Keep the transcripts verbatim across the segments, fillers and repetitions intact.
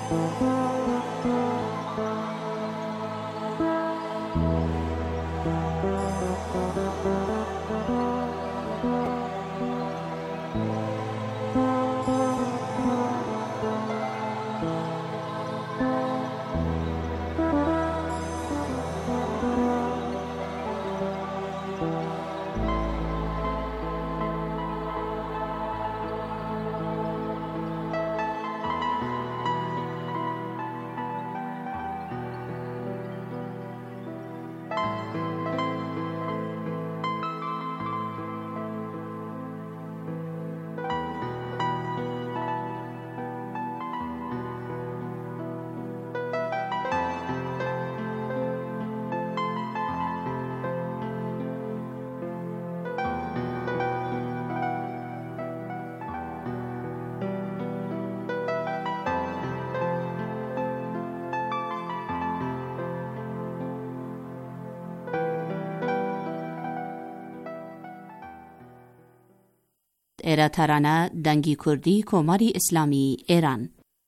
ایرا ترانه دنگی کردی کماری اسلامی ایران.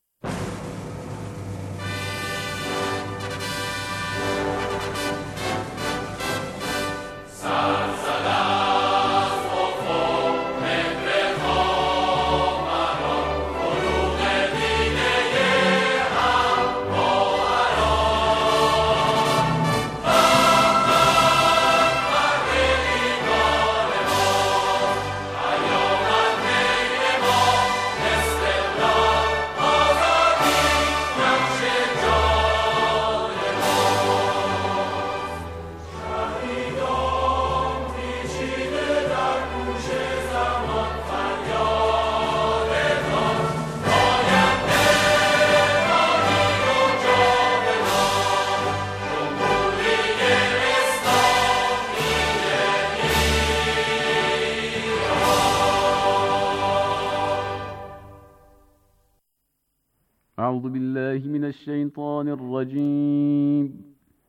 أعوذ بالله من الشيطان الرجيم.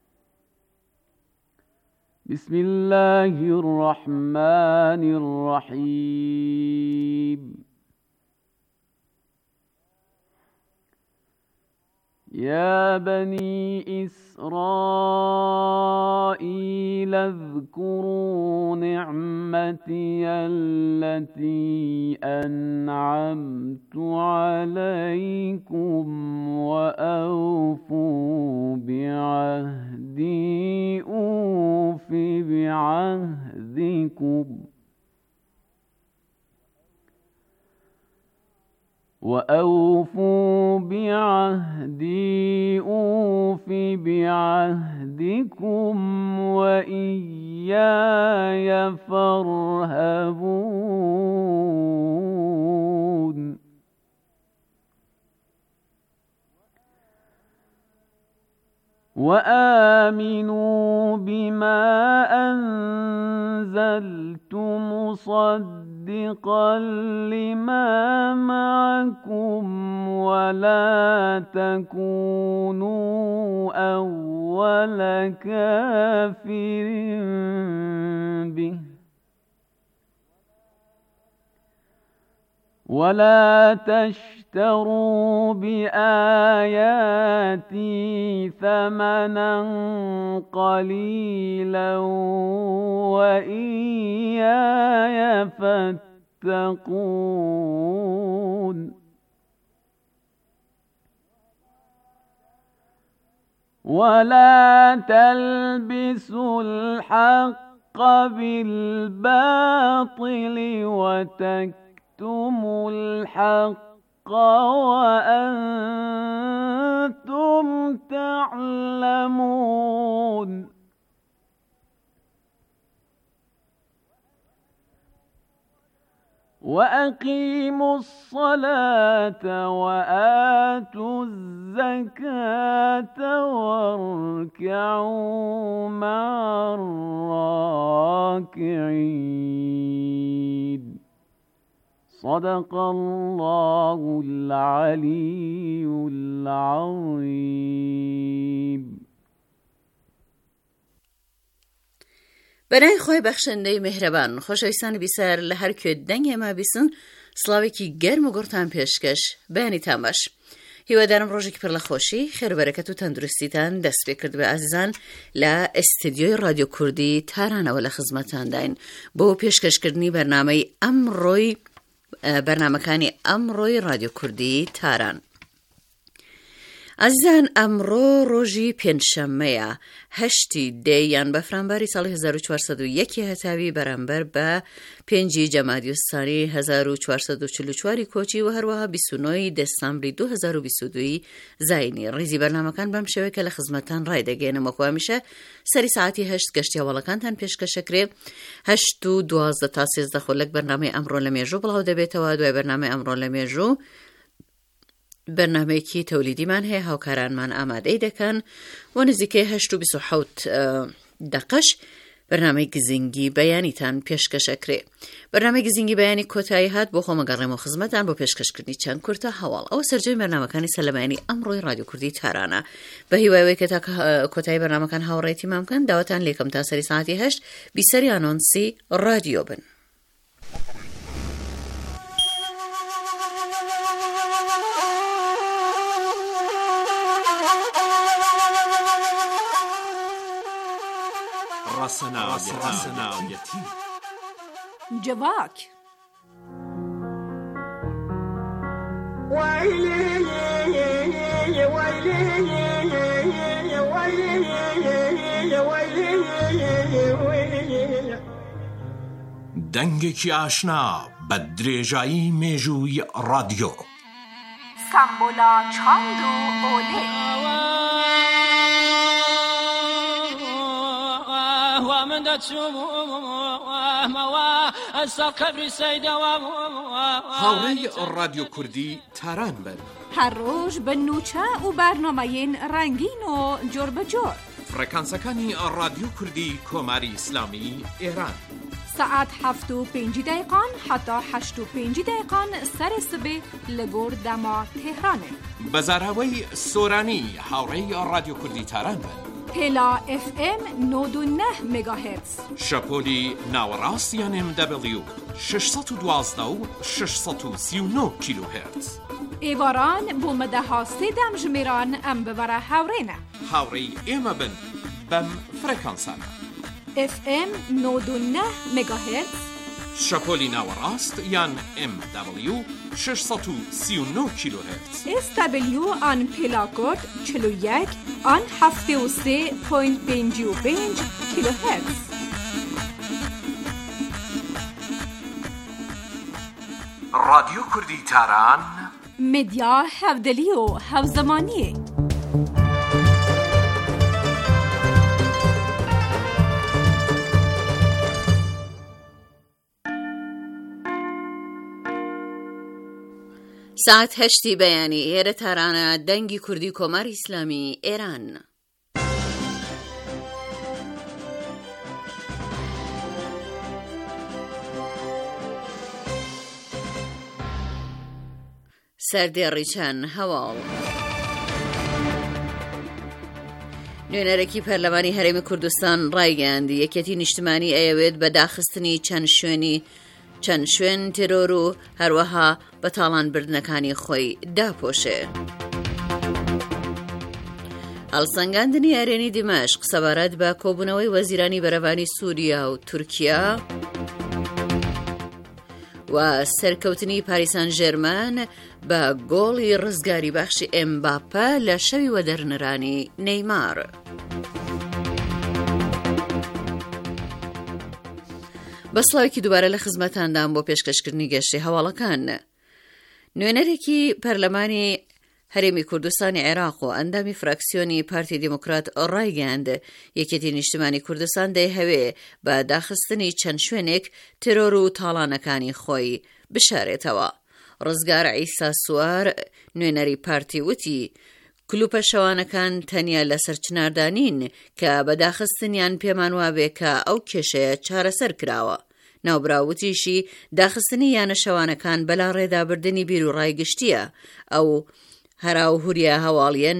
بسم الله الرحمن الرحيم. يا بني إسرائيل اذكروا نعمتي التي أنعمت عليكم وأوفوا بعهدي أوف بعهدكم وأوفوا بعهدي أوف بعهدكم وإياي فارهبون. وآمنوا بما أنزلت مصدقا لما معكم ولا تكونوا أول كافر به ولا تشتروا بآياتي ثمنا قليلا وإياي فاتقون. ولا تلبسوا الحق بالباطل وتكتموا الحق وأنتم تعلمون. وأقيموا الصلاة وآتوا الزكاة واركعوا مع الراكعين. صدق الله العلي العظيم. برای خواه بخشنده مهربان خوش ایسان بیسر لحر که دنگ ما بیسن سلاوی که گرم و گرتان پیشکش بینی تامش. هیوادارم ڕۆژێکی پڕ لە خۆشی خێربەرەکەت و تەندروستیتان دەست پێ کرد بە ئازیزان لە ئستیدیۆی رادیۆ کوردی تارانەوە لە خزمەتانداین بۆ پێشکەشکردنی بەرنامەی ئەمڕۆی بەرنامەکانی ئەمڕۆی رادیۆ کوردی تاران. ئازیزان ئەمڕۆ ڕۆژی پێنجشەممەیە هەشتی دێ یان بەفرامباری ساڵی هەزار و چوارسەد و یەک هەتاوی بەرامبەر بە پێنجی جەمادی ئوستانی هەزار و چوارسەد و چل و چوار کۆچی و هەروەها بیست و نۆی دەسامبری دوو هەزار و بیست و دوو زاینی. ڕیزی بەرنامەکان بەم شێوەیە کە لە خزمەتتان ڕایدەگەێنم وەکو هەمیشە سەری ساعتی هەشت گەشتی هەواڵەکانتان پێشکەشەکرێ هەشت و دوازدە تا سێزدە خولەک بەرنامەی ئەمڕۆ لە مێژوو بڵاو دەبێتەوە. دوای بەرنامەی ئەمڕۆ لە مێژوو بەرنامەیەکی تەولیدیمان هەیە هاوکارانمان ئامادەی دەکەن و نزیکەی هەشت و بیست و حەوت دەقەش بەرنامەی گزینگی بەیانیتان پێشکەشەکرێ. بەرنامەی گزینگی بەیانی کۆتایی هات بۆ خۆمەگەڕێمەوە خزمەتان بۆ پێشکەشکردنی چەند کورتە هەواڵ. ئەوە سەرجەمی بەرنامەکانی سەلەمانی ئەمڕۆی رادیۆ کوردی تارانە. بە هیوایەوەی کە تا کۆتایی بەرنامەکان هاوڕێتی مام بکەن داواتان لێکم تا سەری ساعتی هەشت بیسەری ئانۆنسی رادیۆ بن. ڕەسەناویەتی جواک دەنگێکی ئاشنا بە درێژایی مێژووی رادیۆ سامبۆلا چاند و ئۆلێ هاوڕێی رادیۆ کوردی تاران بن هەر ڕۆژ بە نوچە و بەرنامەیەن ڕەنگین و جۆر بەجۆر. فڕەکانسەکانی رادیۆ کوردی کۆماری ئیسلامی ئێران سعات هەفت و پێنجی دقیقان حتا هەشت و پێنجی دقیقان سەرێ سبێ لە گۆر دەما تێهرانێ. بەزاراوەی سۆرانی هاوڕێی رادیۆ کوردی تاران بن هێلا ئف ئێم نۆد و نە مێگاهێرتز شەپۆلی ناوەڕاست یان ئێم دەبلیو شەشسەد و دوازدە و شەشسەد و سی و نۆ کیلۆهێرتز. ئێواران بۆ مەدەها سێدەم ژمێران ئەم ببەرە هاوڕێنە. هاوڕێی ئێمە بن بەم فرەکانسانە ئف ئێم نۆد و نە مێگاهێرتز شەپۆلی ناوەڕاست یان ئێم دەبلیو شەشسەد و سی و نۆ کیلۆهێرتز. ئێس دەبلیو ئان پێلاکۆرد چل و یەک ئان هەفتێ و سێ پۆینت پێنجی و پێنج کیلۆهێرتز. رادیۆ کوردی تاران مدیا هەودەلی و هەوزەمانیە. ساعت هەشتی بەیانی ئێرە تارانە دەنگی کوردی کۆماری ئیسلامی ئێران. سەردێڕیچەن هەواڵ. نوێنەرێکی پەرلەمانی هەرێمی کوردستان ڕایگەیاندی یەکێتی نیشتمانی ئەیەوێت بە داخستنی چەند شوێنی چەند شوێن تێرۆر و هەروەها بە تاڵانبردنەکانی خۆی داپۆشێ. هەڵسەنگاندنی ئەرێنی دیمەشق سەبارەت بە کۆبوونەوەی وەزیرانی بەرەوانی سووریا و تورکیا و سەرکەوتنی پاریسان ژێرمان بە گۆڵی ڕزگاری بەخشی ئێمباپە لە شەوی وەدەرنرانی نەیمار. بەسڵاوێکی دووبارە لە خزمەتاندام بۆ پێشکەشکردنی گەشتی هەواڵەکان. نوێنەرێکی پەرلەمانی هەرێمی کوردستانی عێراق و ئەندامی فراکسیۆنی پارتی دیموکرات ڕایگەیاند یەکێتی نیشتمانی کوردستان دەیهەوێ بە داخستنی چەند شوێنێک ترۆر و تاڵانەکانی خۆی بشارێتەوە. ڕزگار عیسا سوار نوێنەری پارتی وتی کلوپە شەوانەکان تەنیا لە سەرچناردانین کە بەداخستنیان پێمان وابێ کە ئەو کێشەیە چارەسەر کراوە. ناوبراوتیشی داخستنی یانە شەوانەکان بەلا ڕێدابردنی بیر و ڕایگشتیە. ئەو هەراوهوریە هەواڵیە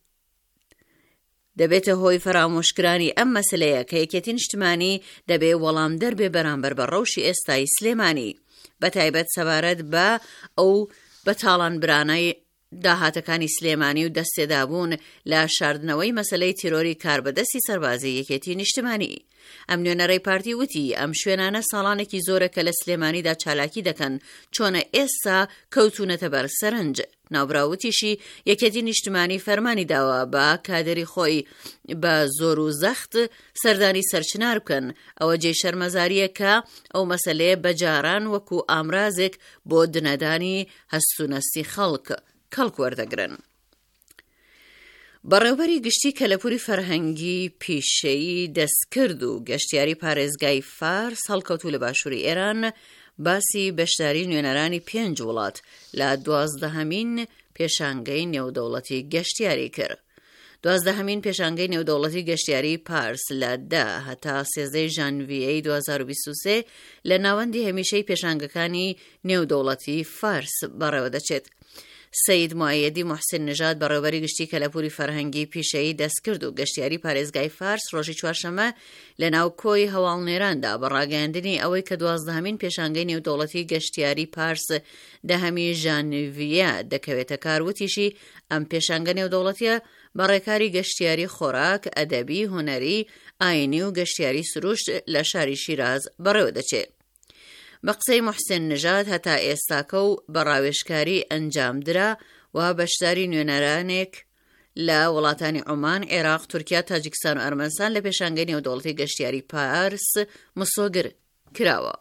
دەبێتە هۆی فەرامۆشکرانی ئەم مەسلەیە کە یەکێتی نیشتمانی دەبێ وەڵام دەربێ بەرامبەر بە ڕەوشی ئێستای سلێمانی بەتایبەت سەبارەت بە ئەو بەتاڵان برانەی داهاتەکانی سلێمانی و دەستێدابوون لە شاردنەوەی مەسەلەی تیرۆری کاربەدەستی سەربازی یەکێتی نیشتمانی. ئەم نوێنەرەی پارتی وتی ئەم شوێنانە ساڵانێکی زۆرە کە لە سلێمانیدا چالاکی دەکەن، چۆنە ئێستا کەوتونەتە بەر سەرنج. ناوبراوتیشی یەکێتی نیشتمانی فەرمانی داوە بە کادری خۆی بە زۆر و زەخت سەردانی سەرچنار بکەن. ئەوە جێی شەرمەزاریە کە ئەو مەسەلەیە بەجاران وەکو ئامرازێک بۆ دنەدانی هەستونەستی خەڵک کەڵک وەردەگرن. بەڕێوەبەری گشتی کەلەپوری فەرهەنگی پیشەیی دەستکرد و گەشتیاری پارێزگای فارس هەڵکەوتوو لە باشووری ئێران باسی بەشداری نوێنەرانی پێنج وڵات لە دوازدەهەمین پێشانگەی نێودەوڵەتی گەشتیاری کرد. دوازدەهەمین پێشانگەی نێودەوڵەتی گەشتیاری پارس لە دە هەتا سێزدەی ژانڤیەی دوو هەزار و بیست و سێ لە ناوەندی هەمیشەی پێشانگەکانی نێودەوڵەتی فارس بەڕێوە دەچێت. سەید موعەیەدی موحسین نژاد بەڕێوەبەری گشتی کەلەپوری فەرهەنگی پیشەیی دەستکرد و گەشتیاری پارێزگای فارس ڕۆژی چوارشەممە لە ناو کۆی هەواڵنێراندا بە ڕاگەیاندنی ئەوەی کە دوازدەهەمین پێشانگەی نێودەوڵەتی گەشتیاری پارس دەهەمی ژانڤیە دەکەوێتە کار. وتیشی ئەم پێشانگە نێودەوڵەتیە بە ڕێکاری گەشتیاری خۆراک، ئەدەبی، هونەری، ئاینی و گەشتیاری سروشت لە شاری شیراز بەڕێوە دەچێت. بە قسەی موحسین نژاد هەتا ئێستاکە و بەڕاوێژکاری ئەنجامدرا و بەشداری نوێنەرانێک لە وڵاتانی عومان، عێراق، تورکیا، تاجیکستان و ئەرمەنستان لە پێشانگەی نێودەوڵەتی گەشتیاری پارس مسۆگر کراوە.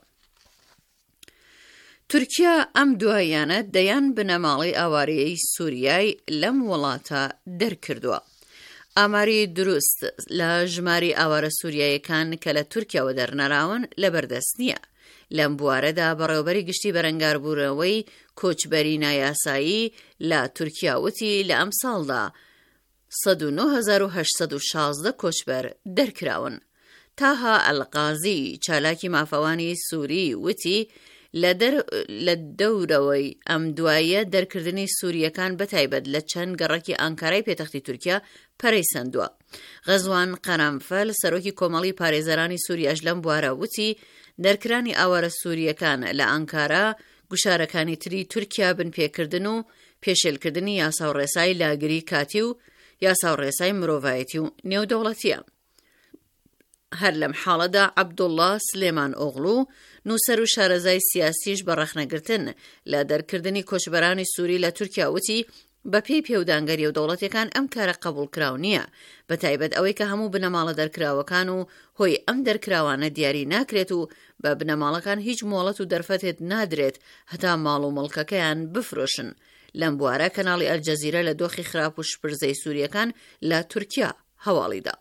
تورکیا ئەم دواییانە دەیان بنەماڵی ئاوارەیەی سووریای لەم وڵاتە دەرکردووە. ئاماری دروست لە ژماری ئاوارە سووریایەکان کە لە تورکیاوە دەرنەراون لەبەردەست نییە. لەم بوارەدا بەڕێوەبەری گشتی بەرەنگاربوونەوەی کۆچبەری نایاسایی لە تورکیا وتی لە ئەم ساڵدا سەد و نۆ هەزار و هەشت سەد و شازدە کۆچبەر دەرکراون. تاها ئەلقازی چالاکی مافەوانی سووری وتی لە دەورەوەی ئەم دوایە دەرکردنی سووریەکان بەتایبەت لە چەند گەڕەکی ئانکارای پێتەختی تورکیا پەرەیسەندووە. غەزوان قەرەمفەل سەرۆکی کۆمەڵی پارێزەرانی سووریاش لەم بوارە وتی دەرکرانی ئاوارە سووریەکان لە ئەنکارا گوشارەکانی تری تورکیا بنپێکردن و پێشێلکردنی یاسا و ڕێسای لاگری کاتی و یاسا و ڕێسای مرۆڤایەتی و نێودەوڵەتیە. هەر لەم حاڵەدا عەبدوڵڵا سلێمان ئۆغڵو نووسەر و شارەزای سیاسیش بە ڕەخنەگرتن لە دەرکردنی کۆچبەرانی سووری لە تورکیا وتی بە پێی پێودانگەری و دەوڵەتەکان ئەم کارە قبول کراو نییە، بەتایبەت ئەوەی کە هەموو بنەماڵە دەرکراوەکان و هۆی ئەم دەرکراوانە دیاری ناکرێت و بە بنەماڵەکان هیچ مۆڵەت و دەرفەتێت نادرێت هەتا ماڵ و مڵکەکەیان بفرۆشن. لەم بوارە کەناڵی ئەلجەزیرە لە دۆخی خراپ و شپرزەی سووریەکان لە تورکیا هەواڵیدا.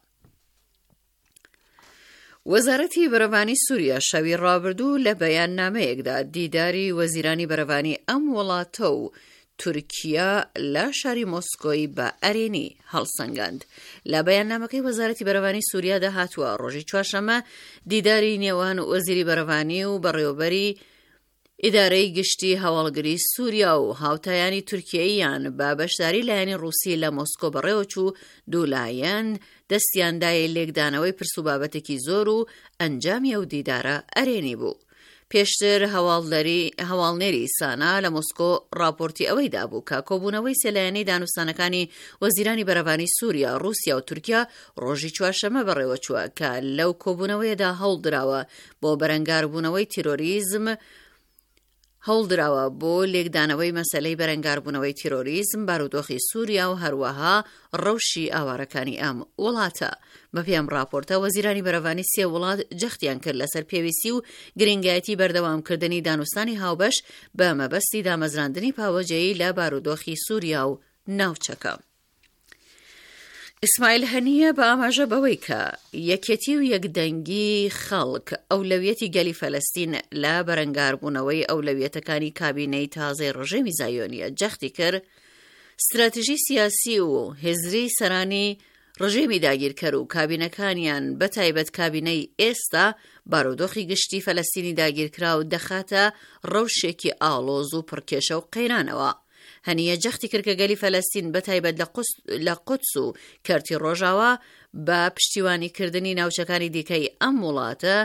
وەزارەتی بەرەوانی سووریا شەوی ڕابردوو لە بەیاننامەیەکدا دیداری وەزیرانی بەرەوانی ئەم وڵاتە و تورکیا لە شاری مۆسکۆی بە ئەرێنی هەڵسەنگاند. لە بەیاننامەکەی وەزارەتی بەرەوانی سووریا داهاتووە ڕۆژی چوارشەممە دیداری نێوان وەزیری بەرەوانی و بەڕێوەبەری ئیدارەی گشتی هەواڵگری سووریا و هاوتایانی تورکیاییان بە بەشداری لایەنی ڕووسی لە مۆسکۆ بەڕێوەچوو دوولایەن دەستیاندایە لێکدانەوەی پرس و بابەتێکی زۆر و ئەنجامی ئەو دیدارە ئەرێنی بوو. پێشتر هەواڵنێری سانا لە مۆسکۆ راپۆرتی ئەوەی دابوو کە کۆبوونەوەی سێلایەنەی دانوستانەکانی وەزیرانی بەرەوانی سووریا، رووسیا و تورکیا ڕۆژی چوارشەممە بەڕێوەچووە کە لەو کۆبوونەوەیەدا هەوڵدراوە بۆ بەرەنگاربوونەوەی تیرۆریزم هەوڵدراوە بۆ لێکدانەوەی مەسەلەی بەرەنگاربوونەوەی تیرۆریزم، بارودۆخی سووریا و هەروەها ڕەوشی ئاوارەکانی ئەم وڵاتە. بە پێم راپۆرتە وەزیرانی بەرەوانی سێ وڵات جەختیان کرد لەسەر پێویستی و گرنگایەتی بەردەوامکردنی دانوستانی هاوبەش بە مەبەستی دامەزراندنی پاوەجەیی لە بارودۆخی سووریا و ناوچەکە. ئیسماعیل هەنیە بە ئاماژە بەوەی کە یەکێتی و یەکدەنگی خەڵک ئەولەویەتی گەلی فەلەستین لە بەرەنگاربوونەوەی ئەولەویەتەکانی کابینەی تازەی ڕژێمی زایۆنیە جەختی کرد، استراتیژی سیاسی و هێزری سەرانی ڕژێمی داگیرکەر و کابینەکانیان بەتایبەت کابینەی ئێستا بارودۆخی گشتی فەلەستینی داگیرکرا و دەخاتە ڕەوشێکی ئاڵۆز و پڕکێشە و قەیرانەوە. هەنیە جەختی کرد کە گەلی فەلەستین بەتایبەت لە قودس و کەرتی ڕۆژاوە بە پشتیوانیکردنی ناوچەکانی دیکەی ئەم وڵاتە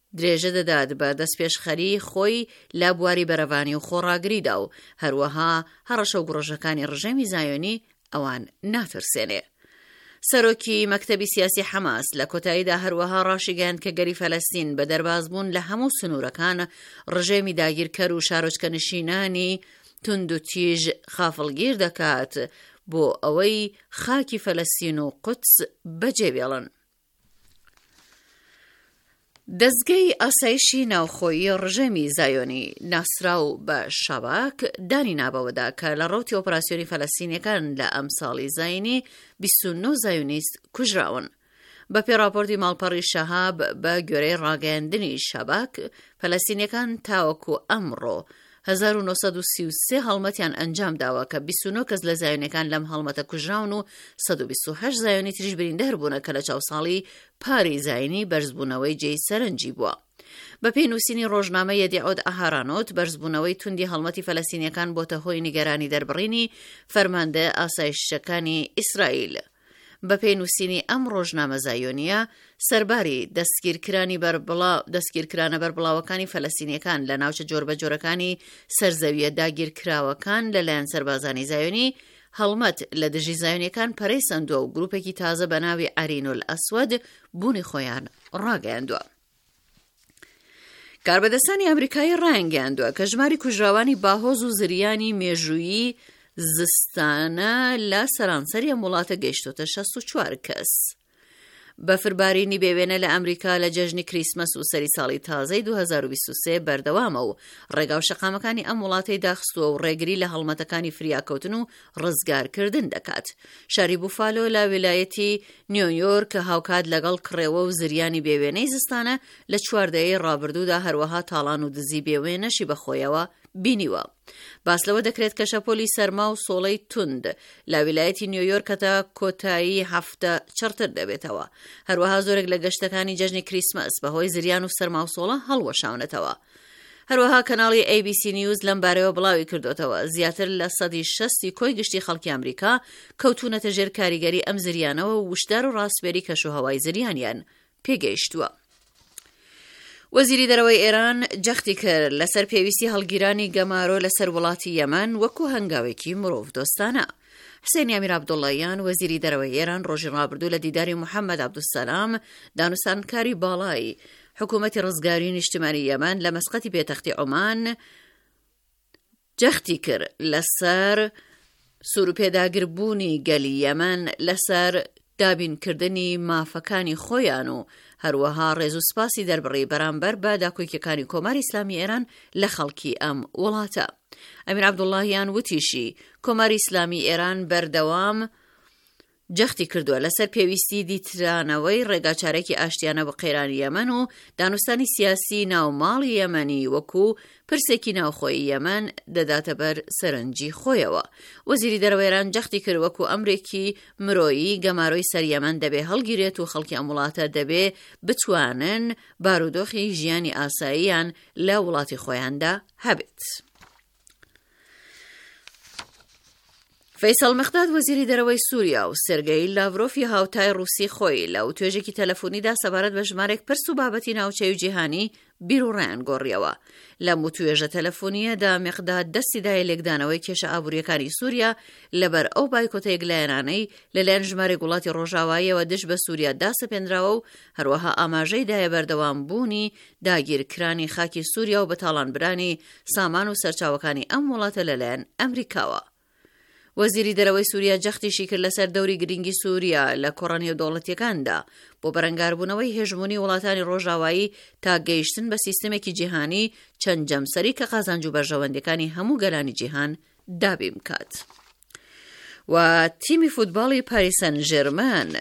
درێژە دەدات بە دەستپێشخەری خۆی لە بواری بەرەوانی و خۆڕاگریدا و هەروەها هەڕەشە و گڕۆژەکانی ڕژێمی زایۆنی ئەوان ناترسێنێ. سەرۆکی مەکتەبی سیاسی حەماس لە کۆتاییدا هەروەها ڕاشیگەیاند کە گەری فەلەستین بە دەربازبوون لە هەموو سنوورەکان ڕژێمی داگیرکەر و شارۆچکەنشینانی تند و تیژ خافڵگیر دەکات بۆ ئەوەی خاکی فەلەستین و قودس بەجێبێڵن. دەستگەی ئاسایشی ناوخۆیی ڕژێمی زایۆنی ناسراو بە شەباک دانی نابەوەدا کە لە ڕەوتی ئۆپراسیۆنی فەلەستینیەکان لە ئەم ساڵی زاینی بیست و نۆ زایۆنیست کوژراون. بە پێی راپۆرتی ماڵپەڕی شەهاب بە گوێرەی ڕاگەیاندنی شەباک، فەلەستینیەکان تاوەکو ئەمڕۆ هەزار و نۆسەد و سی و سێ هەڵمەتیان ئەنجام داوە کە بیست و نۆ کەس لە زایۆنیەکان لەم هەڵمەتە کوژراون و سەد و بیست و هەشت زایۆنی تریش بریندار بوونە کە لە چاوساڵی پاری زاینی بەرزبوونەوەی جێی سەرنجی بووە. بە پێی نووسینی ڕۆژنامە یەدیعۆت ئاهارانۆت، بەرزبوونەوەی توندی هەڵمەتی فەلەستینیەکان بۆتە هۆی نیگەرانی دەربڕینی فەرماندە ئاسایشەکانی ئیسرائیل. بە پێی نووسینی ئەم ڕۆژنامە زایۆنیە، سەرباری دەستگیرکرانی بەربڵاو دەستگیرکرانە بەربڵاوەکانی فەلەستینیەکان لە ناوچە جۆربەجۆرەکانی سەرزەویە داگیرکراوەکان لەلایەن سەربازانی زایۆنی هەڵمەت لە دژی زایۆنیەکان پەرەی سەندووە و گروپێکی تازە بە ناوی ئارینۆل ئەسوەد بوونی خۆیان ڕاگەیاندووە. کاربەدەستانی ئەمریکایی ڕایانگەیاندووە کە ژماری کوژراوانی باهۆز و زریانی مێژوویی زستانە لە سەرانسەری ئەم وڵاتە گەیشتۆتە شەست و چوار کەس. بەفربارینی بێوێنە لە ئەمریکا لە جەژنی کریسمەس و سەری ساڵی تازەی دوو هەزار و بیست و سێ بەردەوامە و ڕێگا و شەقامەکانی ئەم وڵاتەی داخستووە و ڕێگری لە هەڵمەتەکانی فریاکەوتن و ڕزگارکردن دەکات. شاری بوفالۆ لە ویلایەتی نیویۆرک کە هاوکات لەگەڵ کڕێوە و زریانی بێوێنەی زستانە لە چواردەیەی ڕابردوودا هەروەها تاڵان و دزی بێوێنەشی بەخۆیەوە بینیوە. باس لەوە دەکرێت کە شەپۆلی سەرما و سۆڵەی توند لە ویلایەتی نیویۆرکەتە کۆتایی هەفتە چڕتر دەبێتەوە. هەروەها زۆرێک لە گەشتەکانی جەژنی کریسمەس بەهۆی زریان و سەرما و سۆڵە هەڵوەشاونەتەوە. هەروەها کەناڵی ئێ بی سی نیوز لەم بارەوە بڵاوی کردوتەوە زیاتر لە سەدی شەستی کۆی گشتی خەڵکی ئەمریکا کەوتونەتە ژێر کاریگەری ئەم زریانەوە و وشدار و ڕاستبێری کەشوهەوای زریانیان پێگەیشتووە. وەزیری دەرەوەی ئێران جەختی کرد لەسەر پێویستی هەڵگیرانی گەمارۆ لەسەر وڵاتی یەمەن وەکو هەنگاوێکی مرۆڤ دۆستانە. حسێنی ئەمیر عەبدوڵڵاییان وەزیری دەرەوەی ئێران ڕۆژی ڕابردوو لە دیداری محەممەد عەبدوسەلام دانوسانکاری باڵای حکوومەتی ڕزگاری نیشتیمانی یەمەن لە مەسقەتی پێتەختی عومان جەختی کرد لەسەر سوروپێداگربوونی گەلی یەمەن لەسەر دابینکردنی مافەکانی خۆیان و هەروەها ڕێز و سپاسی دەربڕی بەرامبەر بە داکۆکیەکانی کۆماری ئیسلامی ئێران لە خەڵکی ئەم وڵاتە. ئەمیر عەبدوڵڵاییان وتیشی کۆماری ئیسلامی ئێران بەردەوام جەختی کردووە لەسەر پێویستی دیترانەوەی ڕێگاچارێکی ئاشتیانە بە قەیرانی یەمەن و دانوستانی سیاسی ناوماڵی یەمەنی وەکو پرسێکی ناوخۆی یەمەن دەداتە بەر سەرنجی خۆیەوە. وەزیری دەرەوەی ئێران جەختی کرد وەکو ئەمرێکی مرۆیی گەمارۆی سەر یەمەن دەبێ هەڵگیرێت و خەڵکی ئەم وڵاتە دەبێ بتوانن بارودۆخی ژیانی ئاساییان لە وڵاتی خۆیاندا هەبێت. فەیسەڵ مەخداد وەزیری دەرەوەی سووریا و سێرگەی لاڤرۆفی هاوتای ڕووسی خۆی لە توێژێکی تەلەفۆنیدا سەبارەت بە ژمارێک پرس و بابەتی ناوچەی و جیهانی بیرروڕیان گۆڕیەوە. لەم توێژە تەلەفۆنیەدا مەخداد دەستی دایە لێکدانەوەی کێشە ئابوووریەکانی سووریا لەبەر ئەو بایکۆتە یەکلایەنانەی لەلایەن ژمارەی وڵاتی ڕۆژاواییەوە دژ بە سووریا داسەپێنراوە و هەروەها ئاماژەی دایە بەردەوام بوونی داگیرکرانی خاکی سووریا و بەتاڵانبرانی سامان و سەرچاوەکانی ئەم وڵاتە لەلایەن ئەمریکاوە. وەزیری دەرەوەی سووریا جەختیشی کرد لەسەر دەوری گرنگی سووریا لە کۆڕانی دەوڵەتیەکاندا بۆ بەرەنگاربوونەوەی هێژمونی وڵاتانی ڕۆژاوایی تا گەیشتن بە سیستەمێکی جیهانی چەند جەمسەری کە قازانج و بەرژەوەندەکانی هەموو گەلانی جیهان دابین بکات. و تیمی فوتباڵی پاریس سەن ژێرمەن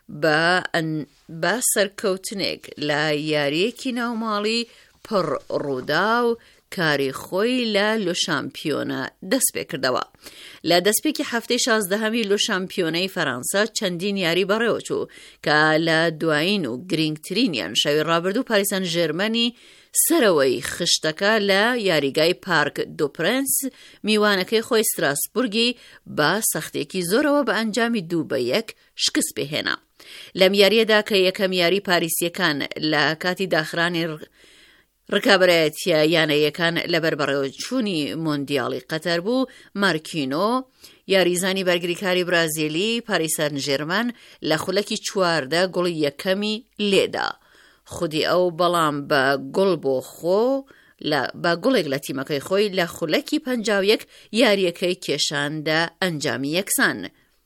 بە سەرکەوتنێک لە یاریەکی ناوماڵی پڕ ڕوودا و کاری خۆی لە لۆ شامپیۆنە دەست پێ کردەوە. لە دەستپێکی هەفتەی شازدەهەمی لۆ شامپیۆنەی فەرەنسا چەندین یاری بەڕێوە چوو کە لە دوایین و گرنگترینیان شەوی ڕابردوو پاریس سەن ژێرمەنی سەرەوەی خشتەکە لە یاریگای پارک دو پرنس میوانەکەی خۆی ستراسبورگی بە سەختێکی زۆرەوە بە ئەنجامی دوو بە یەک شکست پێهێنا. لەم یاریەدا کە یەکەم یاری پاریسیەکان لە کاتی داخرانی ڕکابەرایەتیە یانەیەکان لەبەر بەڕێوەچوونی مۆندیاڵی قەتەر بوو، مارکینۆ یاریزانی بەرگریکاری برازیلی پاریس سەن ژێرمەن لە خولەکی چواردە گوڵی یەکەمی لێدا. خودی ئەو بەڵام بە گوڵ بۆ خۆ بە گوڵێک لە تیمەکەی خۆی لە خولەکی پەنجاو یەک یاریەکەی کێشاندا ئەنجامی یەکسان.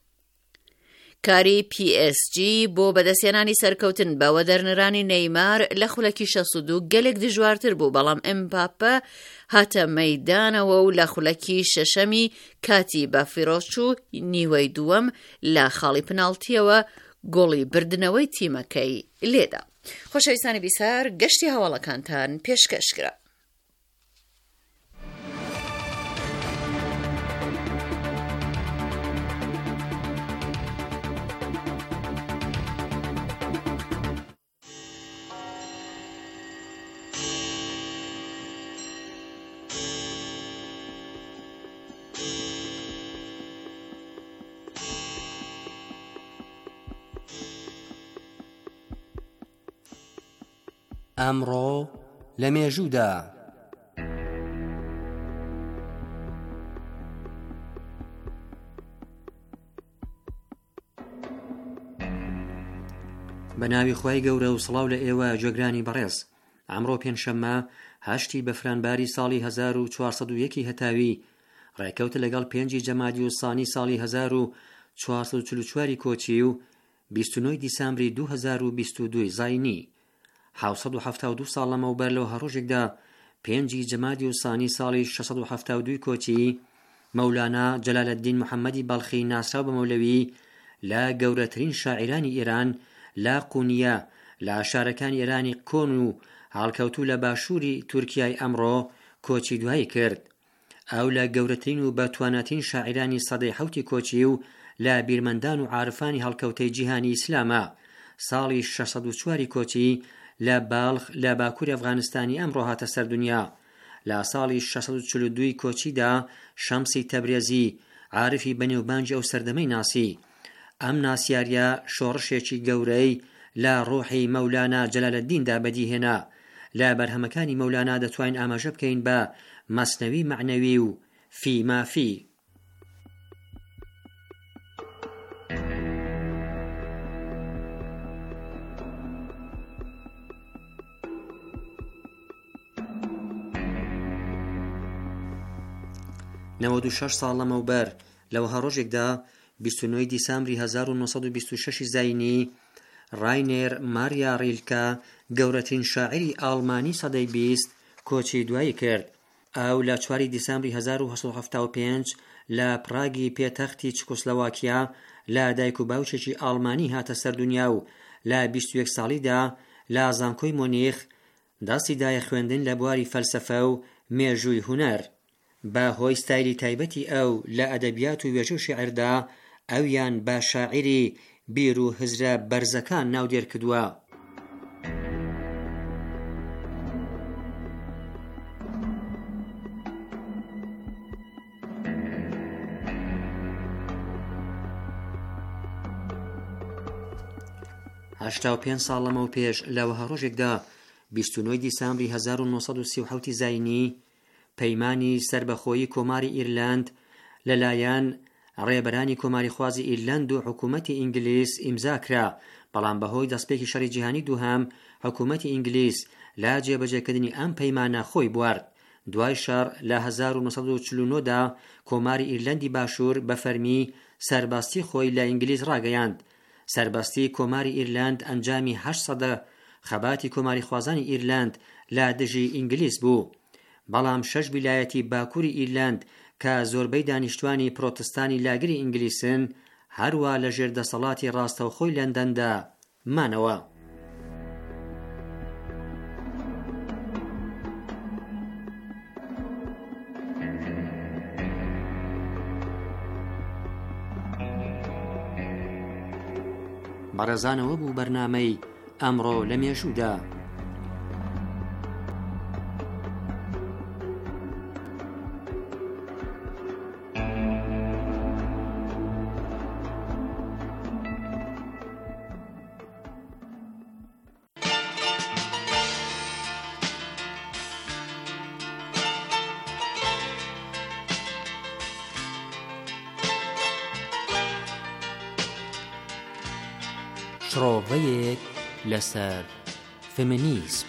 کاری پی ئێس جی بۆ بەدەستێنانی سەرکەوتن بە وەدەرنرانی نەیمار لە خولەکی شەسد و دو گەلێک دژوارتر بوو، بەڵام ئەمباپە هاتە مەیدانەوە و لە خولەکی شەشەمی کاتی بە فیرۆچوو نیوەی دووەم لە خاڵی پناڵتیەوە گۆڵی بردنەوەی تیمەکەی لێدا. خۆشەویستانی بیسار، گەشتی هەواڵەکانتان پێشکەشکرا. ئەمڕۆ لە مێژوودا بە ناوی خوای گەورە و سڵاو لە ئێوە جێگرانی بەڕێز. ئەمڕۆ پێنجشەممە هەشتی بەفرانباری ساڵی هەزار و چوارسەد و یەکی هەتاوی ڕێکەوت لەگەڵ پێنجی جەمادی و سانی ساڵی هەزار و چوارسەد و چل و چواری کۆچی و بیست و نۆی دیسامبری دوو هەزار و بیست و دوو زاینی. حوصد و هەفتا و دوو ساڵ لەمەوبەر لەو هەڕۆژێکدا پێنجی جەمادی و سانی ساڵی شەسەد و هەفتا و دووی کۆچی مەولانا جەلالەددین محەممەدی بەڵخی ناسراو بە مەولەوی لە گەورەترین شاعیرانی ئێران لە قونیە لە شارەکانی ئێرانی کۆن و هەڵکەوتوو لە باشووری تورکیای ئەمڕۆ کۆچی دوایی کرد. ئەو لە گەورەترین و بەتواناترین شاعیرانی سەدەی حەوتی کۆچی و لە بیرمەندان و عارفانی هەڵکەوتەی جیهانی ئیسلامە. ساڵی شەسەد و چواری کۆچی لە باڵخ لە باکووری ئەفغانستانی ئەمڕۆ هاتە سەر دنیا. لە ساڵی شەسەد و چل و دووی کۆچیدا شەمسی تەبرێزی عارفی بەنێوبانجی ئەو سەردەمەی ناسی. ئەم ناسیاریە شۆڕشێکی گەورەی لە ڕۆحی مەولانا جەلالەددیندا بەدیهێنا. لە بەرهەمەکانی مەولانا دەتوانین ئاماژە بکەین بە مەسنەوی معنەوی و فی مافی. نەوەد و شەش ساڵ لەمەوبەر لەوە هەڕۆژێکدا بیست و نۆی دیسامبری هەزار و نۆسەد و بیست و شەشی زاینی ڕاینێر ماریا ڕیلکە گەورەترین شاعری ئاڵمانی سەدەی بیست کۆچی دوایی کرد. ئەو لە چواری دیسامبری هەزار و هەشت سەد و هەفتا و پێنج لە پراگی پێتەختی چکۆسلۆواکیا لە دایک و باوچێکی ئاڵمانی هاتە سەر دنیا و لە بیست و یەک ساڵیدا لە زانکۆی مۆنیخ دەستی دایە خوێندن لە بواری فەلسەفە و مێژووی هونەر. بە هۆی ستایلی تایبەتی ئەو لە ئەدەبیات و وێژە و شێعردا ئەویان بە شاعری بیر و هزرە بەرزەکان ناودێر کردووە. هەشتا و پێنج ساڵ لەمەو پێش لەوە هەڕۆژێکدا بیست و نۆی دیسامبری هەزار و نۆسەد و سی و حەوتی زاینی پەیمانی سربەخۆیی کۆماری ئیرلند لەلایەن ڕێبەرانی کۆماری خوازی ئیرلند و حکوومەتی ئینگلیس ئیمزا کرا، بەڵام بەهۆی دەستپێکی شەڕی جیهانی دووهەم حکوومەتی ئینگلیس لا جێبەجێکردنی ئەم پەیمانە خۆی بوارد. دوای شەڕ لە هەزار و نۆسەد و چل و نۆ دا کۆماری ئیرلەندی باشوور بە فەرمی سەرباستی خۆی لە ئینگلیز ڕاگەیاند. سەرباستی کۆماری ئیرلند ئەنجامی هەشت سەدە خەباتی کۆماری خوازانی ئیرلند لە دژی ئینگلیز بوو. بەڵام شەش ویلایەتی باکووری ئیرلند کە زۆربەی دانیشتوانی پرۆتستانی لاگری ئینگلیسن هەروە لە ژێر دەسەڵاتی ڕاستەوخۆی لەندەندا مانەوە. بەڕێزانەوە بوو بەرنامەی ئەمڕۆ لە مێژوودا. شڕۆڤەیەک لەسەر فێمینیزم.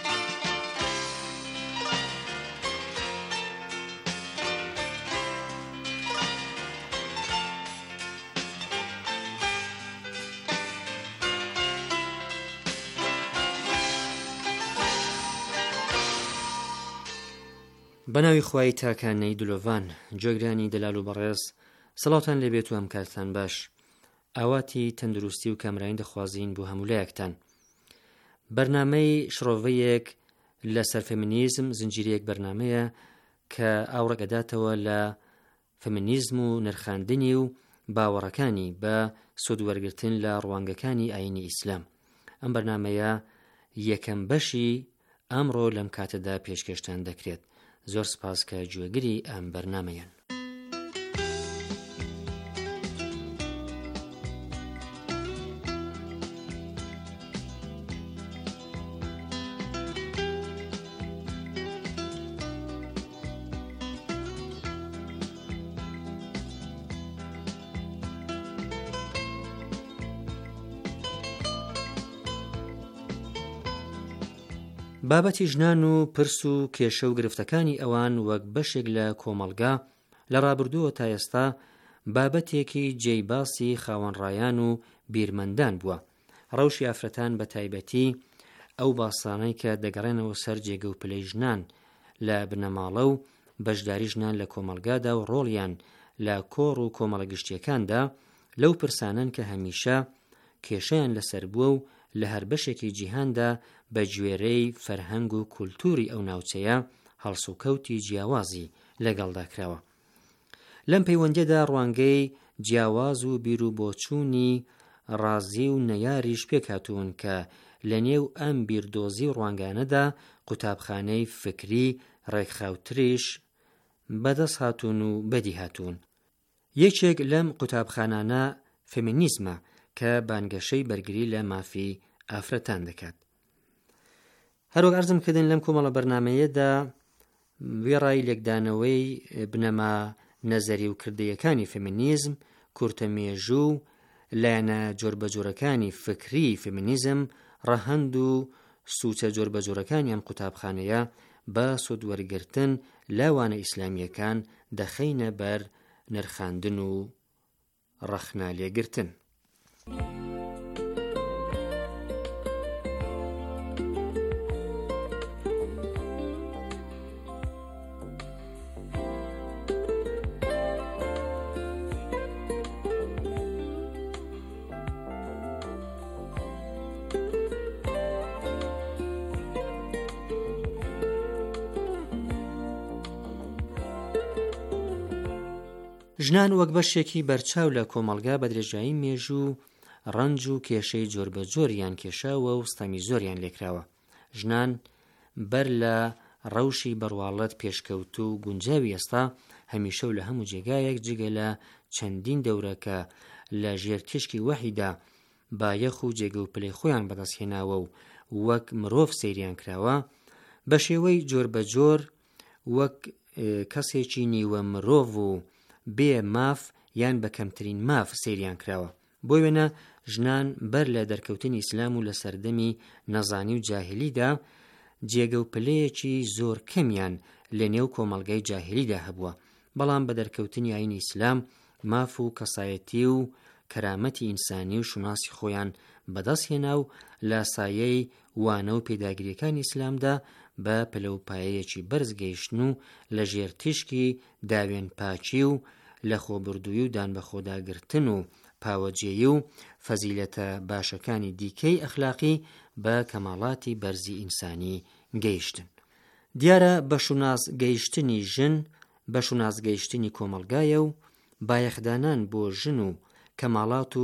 بەناوی خوای تاکانەی دلۆڤان، جۆگرانی دەلال و بەڕێز، سەڵاتان لێبێت و ئەم کارتان باش. ئاواتی تەندروستی و کامرانی دەخوازین بۆ هەمولایەکتان. بەرنامەی شڕۆڤەیەک لەسەر فێمینیزم زنجیرەیەک بەرنامەیە کە ئاوڕێگەداتەوە لە فێمینیزم و نرخاندنی و باوەڕەکانی بە سوودوەرگرتن لە ڕوانگەکانی ئاینی ئیسلام. ئەم بەرنامەیە یەکەم بەشی ئەمڕۆ لەم کاتەدا پێشکەشتان دەکرێت. زۆر سپاس کە گوێگری ئەم بەرنامەیەن. بابەتی ژنان و پرس و کێشە و گرفتەکانی ئەوان وەک بەشێک لە کۆمەڵگا لە ڕابردووە تا ئێستا بابەتێکی جێیباسی خاوەنڕایان و بیرمەندان بووە. ڕەوشی ئافرەتان بە تایبەتی ئەو باسانەی کە دەگەڕێنەوە سەر جێگە و پلەی ژنان لە بنەماڵە و بەشداری ژنان لە کۆمەلگادا و ڕۆڵیان لە کۆڕ و کۆمەڵە گشتیەکاندا لەو پرسانن کە هەمیشە کێشەیان لەسەر بووە و لە هەر بەشێکی جیهاندا بە گوێرەی فەرهەنگ و کولتوری ئەو ناوچەیە هەڵسوکەوتی جیاوازی لەگەڵدا کراوە. لەم پەیوەندیەدا ڕوانگەی جیاواز و بیر و بۆچوونی ڕازی و نەیاریش پێکهاتوون کە لە نێو ئەم بیردۆزی و ڕوانگانەدا قوتابخانەی فکری ڕێکخاوتریش بەدەست هاتوون و بەدی هاتوون. یەکێک لەم قوتابخانانە فێمینیزمە کە بانگەشەی بەرگری لە مافی ئافرەتان دەکات. هەروەک ئەرزم کردن لەم کۆمەڵە بەرنامەیەدا وێڕای لێکدانەوەی بنەما نەزەری و کردەیەکانی فێمینیزم، کورتەمێژوو، لایەنە جۆربەجۆرەکانی فکری فێمینیزم، ڕەهەند و سوچە جۆربەجۆرەکانی ئەم قوتابخانەیە بە سوودوەرگرتن لاوانە ئیسلامیەکان دەخەینە بەر نرخاندن و ڕەخنالێگرتن. ژنان وەک بەشێکی بەرچاو لە کۆمەڵگا بە درێژایی مێژوو ڕەنج و کێشەی جۆربەجۆریان کێشاوە و ستەمی زۆریان لێکراوە. ژنان بەر لە ڕەوشی بەڕواڵەت پێشکەوت و گونجاوی ئێستا هەمیشە و لە هەموو جێگایەک جگە لە چەندین دەورەکە لە ژێر تیشکی وەحیدا بایەخ و جێگە و پلەی خۆیان بەدەستهێناوە و وەک مرۆڤ سەیریان کراوە، بە شێوەی جۆربەجۆر وەک کەسێکی نیوە مرۆڤ و بێ ماف یان بە کەمترین ماف سەیریان کراوە. بۆ وێنە ژنان بەر لە دەرکەوتنی ئیسلام و لە سەردەمی نەزانی و جاهلیدا جێگە و پلەیەکی زۆر کەمیان لە نێو کۆمەڵگای جاهلیدا هەبووە، بەڵام بە دەرکەوتنی ئاینی ئیسلام ماف و کەسایەتی و کەرامەتی ئینسانی و شوناسی خۆیان بەدەستهێنا و لە سایەی وانە و پێداگریەکانی ئیسلامدا بە پلەپایەیەکی بەرز گەیشتن و لە ژێر تیشکی داوێن پاچی و لە خۆبردووی و دان بە خۆداگرتن و پاوەجێی و فەزیلەتە باشەکانی دیکەی ئەخلاقی بە کەماڵاتی بەرزی ئینسانی گەیشتن. دیارە بە شوناس گەیشتنی ژن بە شوناس گەیشتنی کۆمەڵگایە و بایەخدانان بۆ ژن و کەماڵات و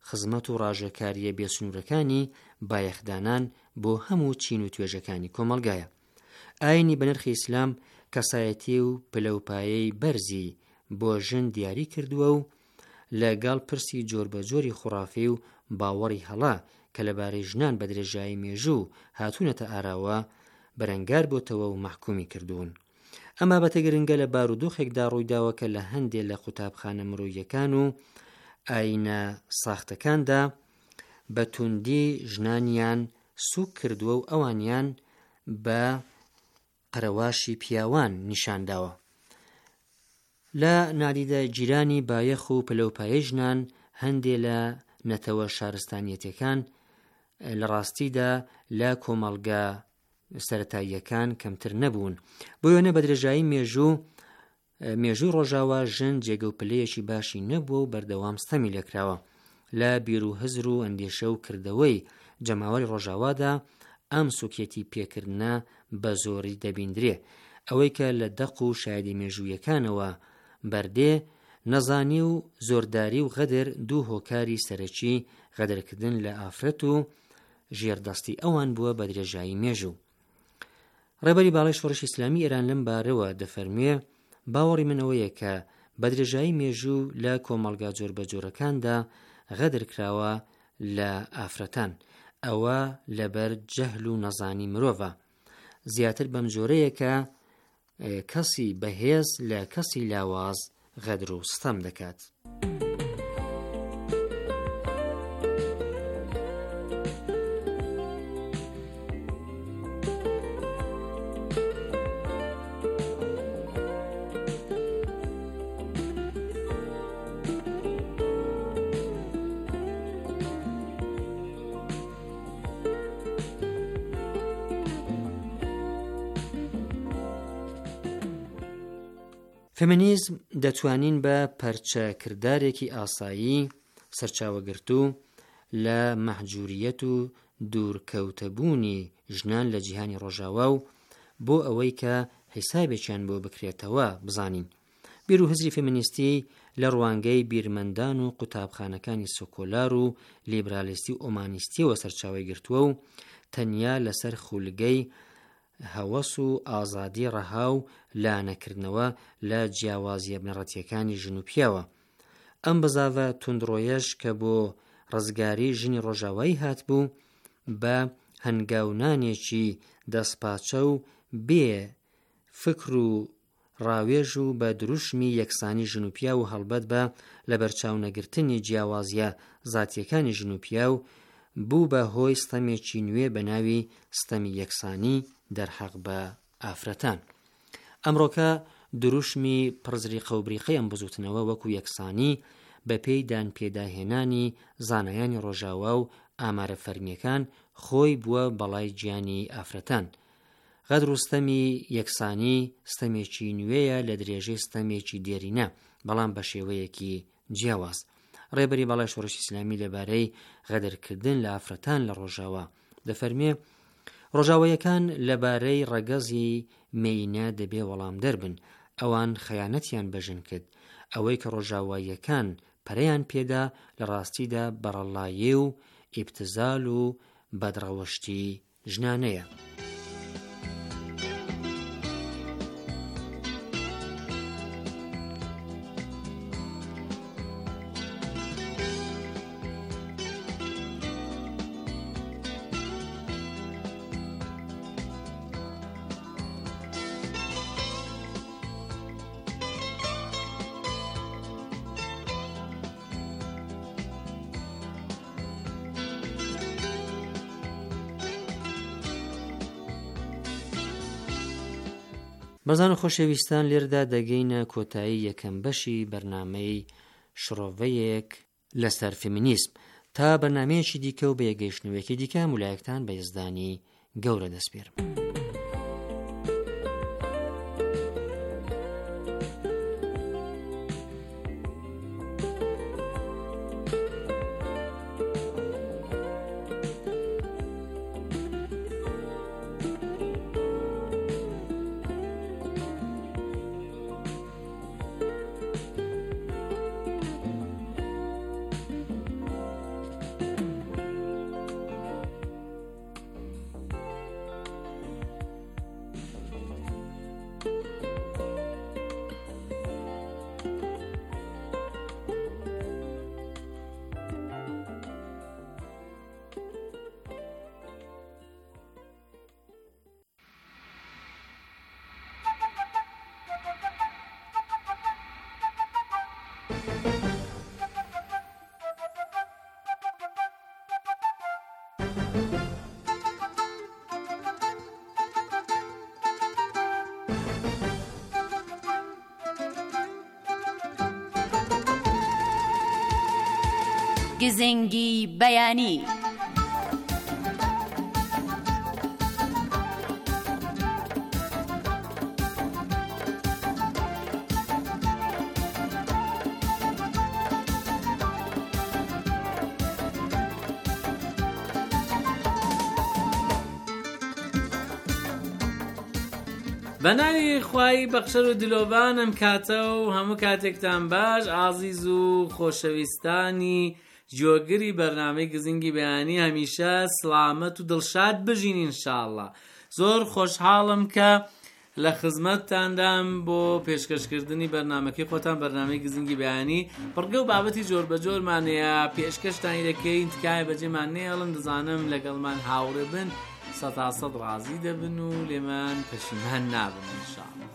خزمەت و ڕاژەکاریە بێسنوورەکانی بایەخدانان بۆ هەموو چین و توێژەکانی کۆمەلگایە. ئاینی بە نرخی ئیسلام کەسایەتی و پلەپایەی بەرزی بۆ ژن دیاری کردووە و لەگەڵ پرسی جۆر بە جۆری خوڕافی و باوەڕی هەڵا کە لەبارەی ژنان بە درێژایی مێژوو هاتوونەتە ئاراوە بەرەنگار بۆتەوە و محکومی کردوون. ئەمە بەتە گرنگە لە بارودۆخێکدا ڕوویداوە کە لە هەندێک لە قوتابخانە مرۆییەکان و ئاینە ساختەکاندا بە توندی ژنانیان سوک کردووە و ئەوانیان بە قەرەواشی پیاوان نیشانداوە. لە نادیدە جیرانی بایەخ و پلەپایەی ژنان هەندێک لە نەتەوە شارستانیەتەکان لە ڕاستیدا لە کۆمەڵگا سەرەتاییەکان کەمتر نەبوون. بۆ وێنە بە درێژایی مێژوو مێژوو ڕۆژاوە ژن جێگە و پلەیەکی باشی نەبووە و بەردەوام ستەمی لێکراوە. لە بیر و هزر و ئەندێشە و کردەوەی جەماوەری ڕۆژاوادا ئەم سوکێتی پێکردنە بە زۆری دەبیندرێ. ئەوەی کە لە دەق و شایدی مێژوویەکانەوە بەردێ نەزانی و زۆرداری و غەدر دوو هۆکاری سەرەکی غەدرکردن لە ئافرەت و ژێردەستی ئەوان بووە بە درێژایی مێژوو. ڕێبەری باڵای شۆڕشی ئیسلامی ئێران لەم بارەوە دەفەرموێ باوەڕی من ئەوەیە کە بە درێژایی مێژوو لە کۆمەڵگا جۆر بە جۆرەکاندا غەدر کراوە لە ئافرەتان. ئەوە لەبەر جەهل و نەزانی مرۆڤە. زیاتر بەم جۆرەیە کە کەسی بەهێز لە کەسی لاواز غەدر و ستەم دەکات. فێمینیزم دەتوانین بە پەرچەکردارێکی ئاسایی سەرچاوەگرتو لە مەحجوریەت و دوورکەوتەبوونی ژنان لە جیهانی ڕۆژاوا و بۆ ئەوەی کە حیسابێکیان بۆ بکرێتەوە بزانین. بیر و هزری فێمینیستی لە ڕوانگەی بیرمەندان و قوتابخانەکانی سۆکۆلار و لیبرالیستی و ئۆمانیستیەوە سەرچاوی گرتووە و تەنیا لەسەر خولگەی هەوەس و ئازادی ڕەها و لانەکردنەوە لە جیاوازیە بنەڕەتیەکانی ژن و پیاوە. ئەم بەزاوە توندڕۆیەش کە بۆ ڕزگاری ژنی ڕۆژاوایی هاتبوو بە هەنگاونانێکی دەستپاچە و بێ فکر و ڕاوێژ و بە دروشمی یەکسانی ژن و پیا و هەڵبەت بە لە بەرچاو نەگرتنی جیاوازیە زاتیەکانی ژن و پیا و بوو بە هۆی ستەمێکی نوێ بە ناوی ستەمی یەکسانی دەرحەق بە ئافرەتان. ئەمڕۆکە دروشمی پرزریقە و بریقەی ئەم بزوتنەوە وەکو یەکسانی بە پێی دان پێداهێنانی زانایانی ڕۆژاوا و ئامارە فەرمیەکان خۆی بووە بەڵای گیانی ئافرەتان. غەدر و ستەمی یەکسانی ستەمێکی نوێیە لە درێژەی ستەمێکی دێرینە بەڵام بە شێوەیەکی جیاواز. ڕێبەری باڵای شۆڕشی ئیسلامی لەبارەی غەدرکردن لە ئافرەتان لە ڕۆژاوا دەفەرمێ ڕۆژاوایەکان لەبارەی ڕەگەزی مێینە دەبێ وەڵام دەربن. ئەوان خەیانەتیان بەژن کرد. ئەوەی کە ڕۆژاواییەکان پەرەیان پێدا لە ڕاستیدا بەڕەڵایێ و ئیبتزال و بەدڕەوەشتی ژنانەیە. بەزان و خۆشەویستان لێردا دەگەینە کۆتایی یەکەم بەشی بەرنامەی شڕۆڤەیەک لەسەر فێمینیزم تا بەرنامەیەکی دیکە و بە یەگەیشتنەوەیەکی دیکە مولایەکتان بە یزدانی گەورە دەسپێرم. گزنگی بەیانی. بەناوی خوای بەخشەر و دلۆڤانم کاتە و هەموو کاتێکتان باش ئازیز و خۆشەویستانی جۆگری بەرنامەی گزنگی بەیانی هەمیشە سڵامەت و دڵشاد بژین ئینشاءڵڵا. زۆر خۆشحاڵم کە لە خزمەتتاندام بۆ پێشکەشکردنی بەرنامەکەی خۆتان بەرنامەی گزنگی بەیانی پڕگە و بابەتی جۆر بە جۆرمانەیە پێشکەشتانی دەکەین تکایە بەجێمان نێڵن دەزانم لەگەڵمان هاوڕێ بن سەتا سەد ڕازی دەبن و لێمان پەشیمان نابن ئینشاءڵڵا.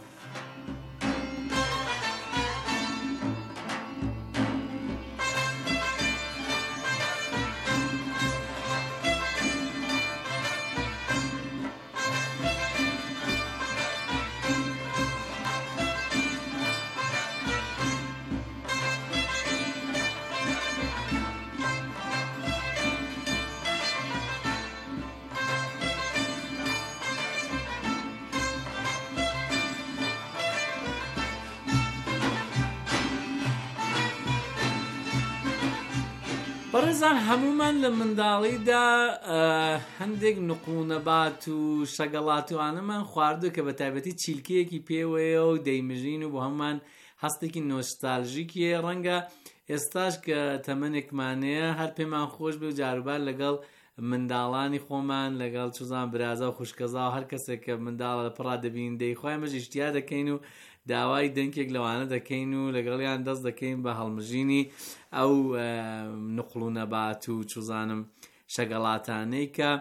بەڕێزان هەمومان لە منداڵیدا هەندێک نقوونەبات و شەگەڵاتوانەمان خواردو کە بە تایبەتی چیلکەیەکی پێوەیە و دەیمژین و بۆ هەمومان هەستێکی نۆستالژیکیە. ڕەنگە ئێستاش کە تەمەنێکمانەیە هەر پێمان خۆش بێ و جاروبار لەگەڵ منداڵانی خۆمان لەگەڵ چوزان برازە و خوشکەزا و هەر کەسێک کە منداڵە لە پڕا دەبین دەیخوای مەژ ئیشتیا دەکەین و داوای دەنگێک لەوانە دەکەین و لەگەڵیان دەست دەکەین بە هەڵمژینی ئەو نقڵ و نەبات و چوزانم شەگەڵاتانەی کە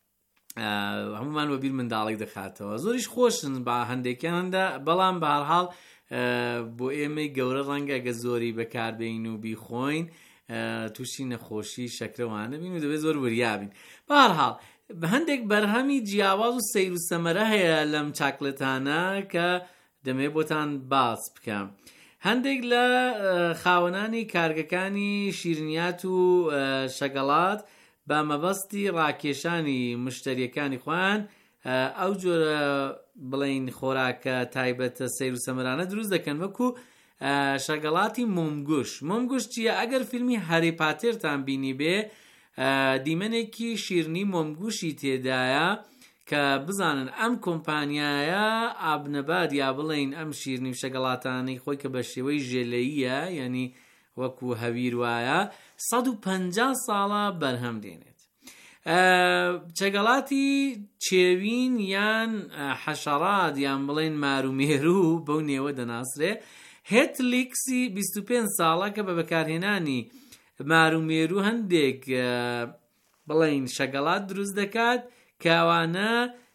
هەمومان وەبیر منداڵێک دەخاتەوە. زۆریش خۆشن بە هەندێکیان هەندە، بەڵام بە هەرحاڵ بۆ ئێمەی گەورە ڕەنگە ئەگە زۆری بەکاربێین و بیخۆین تووشی نەخۆشی شەکرەوانە بین و دەبێت زۆر وریابین. بە هەرحاڵ هەندێک بەرهەمی جیاواز و سەیر و سەمەرە هەیە لەم چاکلێتانە کە دەمەوێت بۆتان باس بکەم. هەندێک لە خاوەنانی کارگەکانی شیرنیات و شەگەڵات بە مەبەستی ڕاکێشانی مشتریەکانی خۆیان ئەو جۆرە بڵین خۆراکە تایبەتە سەیر و سەمەرانە دروست دەکەن، وەکو شەگەڵاتی مۆمگوش. مۆمگوش چییە؟ ئەگەر فیلمی هەری پاتێرتان بینی بێ دیمەنێکی شیرنی مۆمگوشی تێدایە کە بزانن ئەم کۆمپانیایە ئابنەباد یا بڵین ئەم شیرنی و شەگەڵاتانی خۆی کە بە شێوەی ژێلەییە یعنی وەکو هەویر وایە سەد و پەنجا ساڵە بەرهەم دێنێت. شەگەڵاتی چێوین یان حەشەرات یان بڵین مارومێروو بەو نێوە دەناسرێ. هێتلیکسی بیست و پێنج ساڵە کە بە بەکارهێنانی مارومێروو هەندێک بڵین شەگەڵات دروست دەکات کەوانە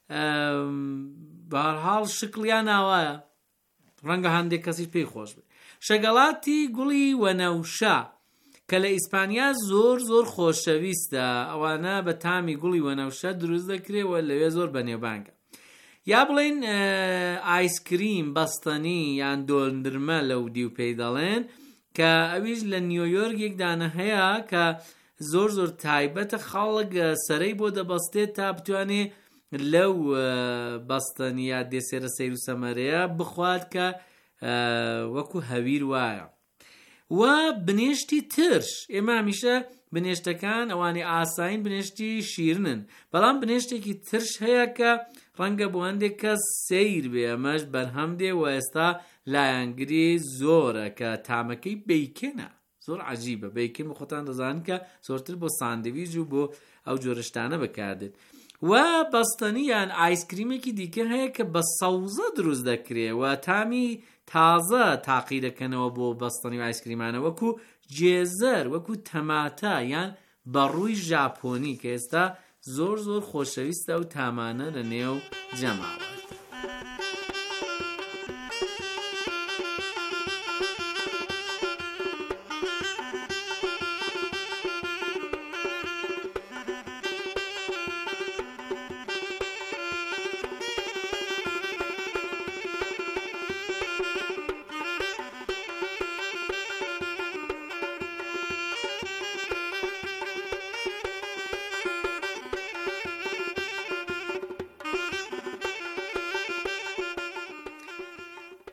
بەهەرحاڵ شکلیان ناوایە، ڕەنگە هەندێک کەسی پێی خۆش بێت. شەگەڵاتی گوڵی وەنەوشە کە لە ئیسپانیا زۆر زۆر خۆشەویستە، ئەوانە بە تامی گوڵی وەنەوشە دروست دەکرێەوە لەوێ زۆر بەنێوبانگە. یا بڵین ئایسکریم بەستەنی یان دۆندرمە لەو دی و پێی دەڵێن کە ئەویش لە نیویۆرک یەکدانە هەیە کە زۆر زۆر تایبەتە خەڵک سەرەی بۆ دەبەستێت تا بتوانێ لەو بەستەنیا دێسێرە سەیر و سەمەرەیە بخوات کە وەکو هەویر وایە. و بنێشتی ترش، ئێمە هەمیشە بنێشتەکان ئەوانی ئاساین بنێشتی شیرنن، بەڵام بنێشتێکی ترش هەیە کە ڕەنگە بۆ هەندێک کەس سەیر بێ، ئەمەش بەرهەم دێ و ئێستا لایەنگری زۆرە کە تامەکەی بیکێنە. زۆر عجیبە، بیکن بە خۆتان دەزانن کە زۆرتر بۆ ساندویج و بۆ ئەو جۆرەشتانە بەکاردێت. و بەستەنی یان ئایسکریمێکی دیکە هەیە کە بە سەوزە دروست دەکرێ و تامی تازە تاقی دەکەنەوە بۆ بەستەنی و ئایسکریمانە، وەکو جێزەر، وەکو تەماتە یان بەڕووی ژاپۆنی کە ئێستا زۆر زۆر خۆشەویستە و تامانە لە نێو جەماوە.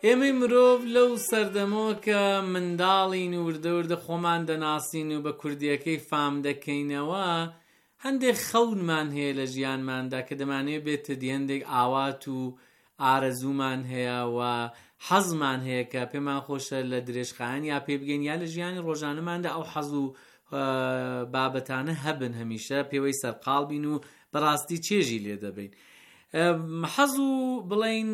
ئێمەی مرۆڤ لەو سەردەمەوە کە منداڵین و وردە وردە خۆمان دەناسین و بە کوردیەکەی فام دەکەینەوە، هەندێک خەونمان هەیە لە ژیانماندا کە دەمانێت بێتە دی هەندێک ئاوات و ئارەزوومان هەیە و حەزمان هەیە کە پێمان خۆشە لە درێژخایەن یا پێ بگەین یا لە ژیانی ڕۆژانەماندا ئەو حەز و بابەتانە هەبن، هەمیشە پێوەی سەرقاڵ بین و بەڕاستی چێژی لێ دەبین. حەز و بڵین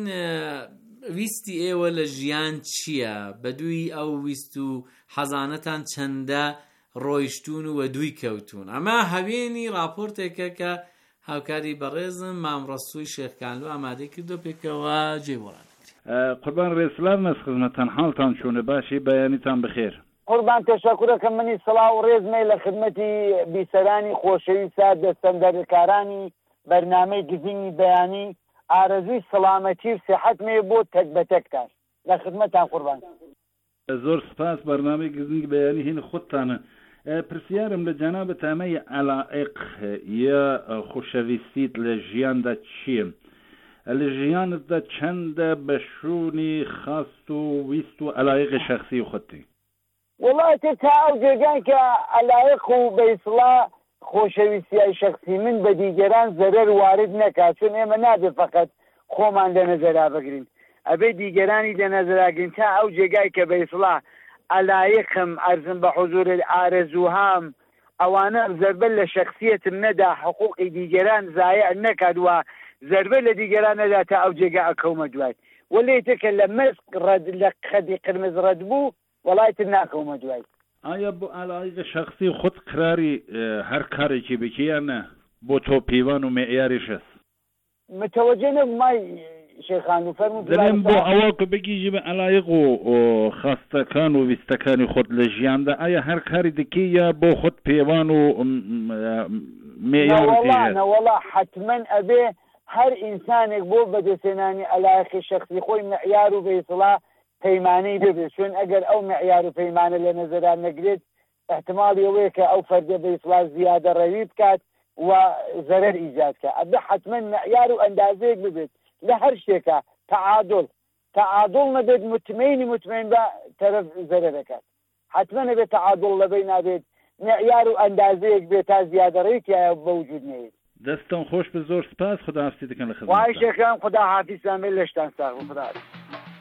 ویستی ئێوە لە ژیان چییە؟ بە دووی ئەو ویست و حەزانەتان چەندە ڕۆیشتون و وە دووی کەوتون؟ ئەمە هەوێنی راپۆرتێکە کە هاوکاری بەڕێزم مامڕەسووی شێخکانلو ئامادەی کردو پێکەوە جێوەڕان. قوربان ڕێسلام نەس خزمەتان، حاڵتان چۆنە؟ باشی، بەیانیتان بخێر. قوربان تەشەکورەکەم، منی سڵاو و ڕێزمەی لە خدمەتی بیسەرانی خۆشەویستە دەستەندەرکارانی بەرنامەی گزینی بەیانی، ئارەزوی سەلامەتی و سیحەتمێ بۆ تەک بە تەکتان لە خدمەتان. قوربان زۆر سپاس. بەرنامەی گزینی بەیانی هین خودتانە. پرسیارم لە جەنابە تامەی عەلائق یا خۆشەویستیت لە ژیاندا چییە؟ لە ژیانتدا چەندە بەشوونی خاست و ویست و عەلائقی شەخسی خودتی؟ وڵای تر تا ئەو جێگان کە عەلائق و بەیسڵا خۆشەویستیای شەخسی من بە دیگەران زەرەر وارد نەکات، چون ئێمە نابێت فەقەت خۆمان لە نەزەرا بگرین، ئەبێ دیگەرانی لە نەزەراگرین تا ئەو جێگای کە بەیسڵا عەلائقم ئەرزم بە حوزورت ئارەزووهام ئەوانە زەربە لە شەخسیەتم نەدا، حقوقی دیگەران زایع نەکات و زەربە لە دیگەران نەدا تا ئەو جێگا ئەکەومە دوای. وەلێتێکە لە مەسک لە خەدی قرمز ڕەد بوو وەڵای تر ناکەومە دوای. ئایا بۆ عەلائق شەخسی خود قراری هەر کارێکی بکە یان نە؟ بۆ تۆ پەیوان و معیاریش هەست؟ متوەجە نەبوومای شێخانوو فەرموو. دەڵێم بۆ ئەوە کە بگیژی بە عەلائق و خاستەکان و ویستەکانی خۆت لە ژیاندا ئایا هەر کاری دەکەی یا بۆ خۆت پەیوان و معیارێکی هەست؟ وەڵا حتمەن ئەبێ هەر ئینسانێک بۆ بەدەستێنانی عەلائقی شەخسی خۆی معیار و بەیسڵا پەیمانەی ببێت، چون ئەگەر ئەو معیار و پەیمانە لە نەزەرا نەگرێت احتمالی ئەوەیە کە ئەو فەردە بەیسڵا زیادە ڕەوی بکات و زەرەر ئیجاد کە. ئەبێ حتمەن معیار و ئەندازەیەک ببێت لە هەر شتێکە، تەعادڵ تەعادڵ نەبێت مطمئینی مطمئین بە تەرەف زەرەر دەکات، حتمەن ئەبێت تەعادڵ لەبەی نابێت، معیار و ئەندازەیەک بێت تا زیادە ڕێکیایە بەوجود نەیت. دەستان خۆش، بە زۆر سپاس. خدا حافظی دەکەن لە خزمەتتان. وای شێخان، خدا حافیزتان بێت، لەشتان ساغ و خدا حافیز.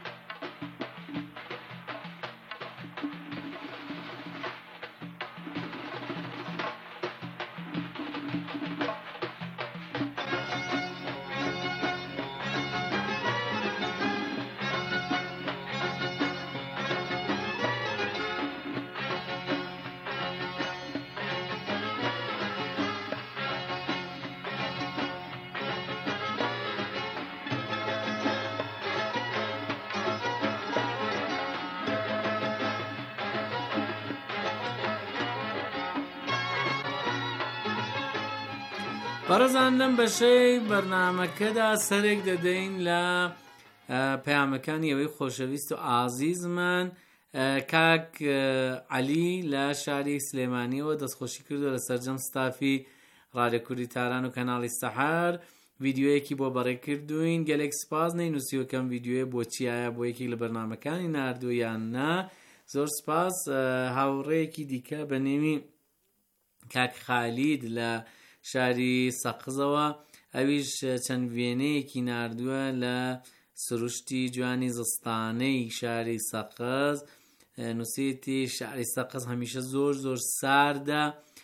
بەڕێزان، لەم بەشەی بەرنامەکەدا سەرێک دەدەین لە پەیامەکانی ئەوەی خۆشەویست و ئازیزمان کاک عەلی لە شاری سلێمانیەوە دەستخۆشی کردو لە سەرجەم ستافی ڕادیۆ کوردی تاران و کەناڵی سەحار ڤیدیۆیەکی بۆ بەڕێ کردوین. گەلێک سپاس، نەینووسیوەکەم ڤیدیۆیە بۆچیایە بۆ یەکێک لە بەرنامەکانی ناردوو یان نا. زۆر سپاس. هاوڕێیەکی دیکە بە نێوی کاک خالید لە شاری سەقزەوە، ئەویش چەند وێنەیەکی ناردووە لە سروشتی جوانی زستانەی شاری سەقز. نووسێتی شاری سەقز هەمیشە زۆر زۆر ساردە،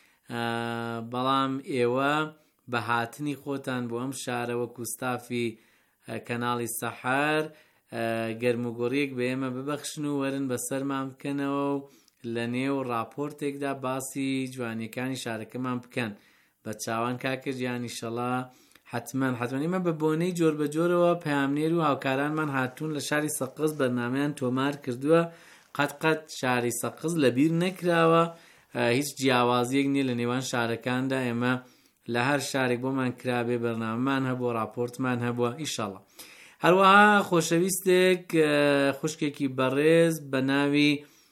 بەڵام ئێوە بە هاتنی خۆتان بۆ ئەم شارە وەکو ستافی کەناڵی سەحار گەرموگۆڕیەک بە ئێمە ببەخشن و وەرن بەسەرمان بکەنەوە و لە نێو راپۆرتێکدا باسی جوانیەکانی شارەکەمان بکەن. بە چاوان کاکرد یانی شەڵا حتمەن حتمەن ئێمە بە بۆنەی جۆر بە جۆرەوە پەیامنێر و هاوکارانمان هاتوون لە شاری سەقز بەرنامەیان تۆمار کردووە، قەت قەت شاری سەقز لەبیر نەکراوە، هیچ جیاوازیەک نییە لە نێوان شارەکاندا. ئێمە لە هەر شارێک بۆمان کرابێ بەرنامەمان هەبووە، راپۆرتمان هەبووە ئیشەڵا. هەروەها خۆشەویستێک خوشکێکی بەڕێز بە ناوی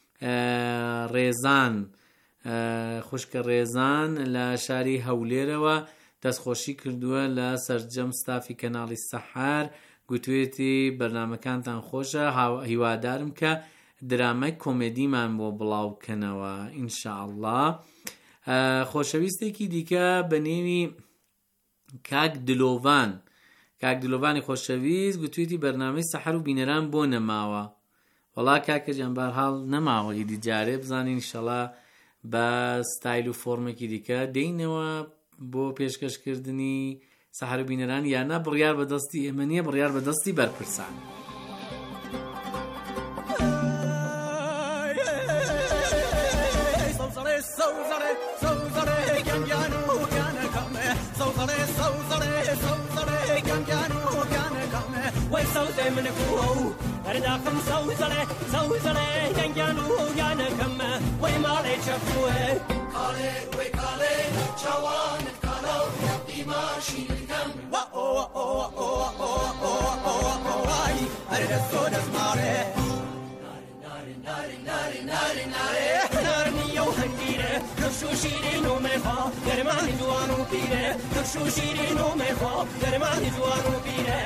ڕێزان، خوشکە ڕێزان لە شاری هەولێرەوە دەستخۆشی کردووە لە سەرجەم ستافی کەناڵی سەحار. گوتوێتی بەرنامەکانتان خۆشە، هیوادارم کە درامای کۆمێدیمان بۆ بڵاوکەنەوە ئینشاءالله. خۆشەویستێکی دیکە بە نێوی کاک دلۆڤان کاک دلۆڤانی خۆشەویست گوتوێتی بەرنامەی سەحەر و بینەران بۆ نەماوە. وەڵا کاکە جان بەرحاڵ نەماوە ئیدی جارێ بزانین ئینشەڵا بە ستایل و فۆرمێکی دیکە دێینەوە بۆ پێشکەشکردنی سەحەر و بینەران، یانە بڕیار بەدەستی ئێمە نییە، بڕیار بەدەستی بەرپرسان. سوزة من فوق أرداكم سوزة سوزة ينجانو يانكم ويمالي شفوه كالي وكالي شوان كالو بماشي الكم وأو وأو وأو وأو واي أرد السود اسماري ناري ناري ناري ناري ناري نارني يوهنجيري كرشو شيرينو ميخا درماني جوانو بيري كرشو شيرينو ميخا درماني جوانو بيري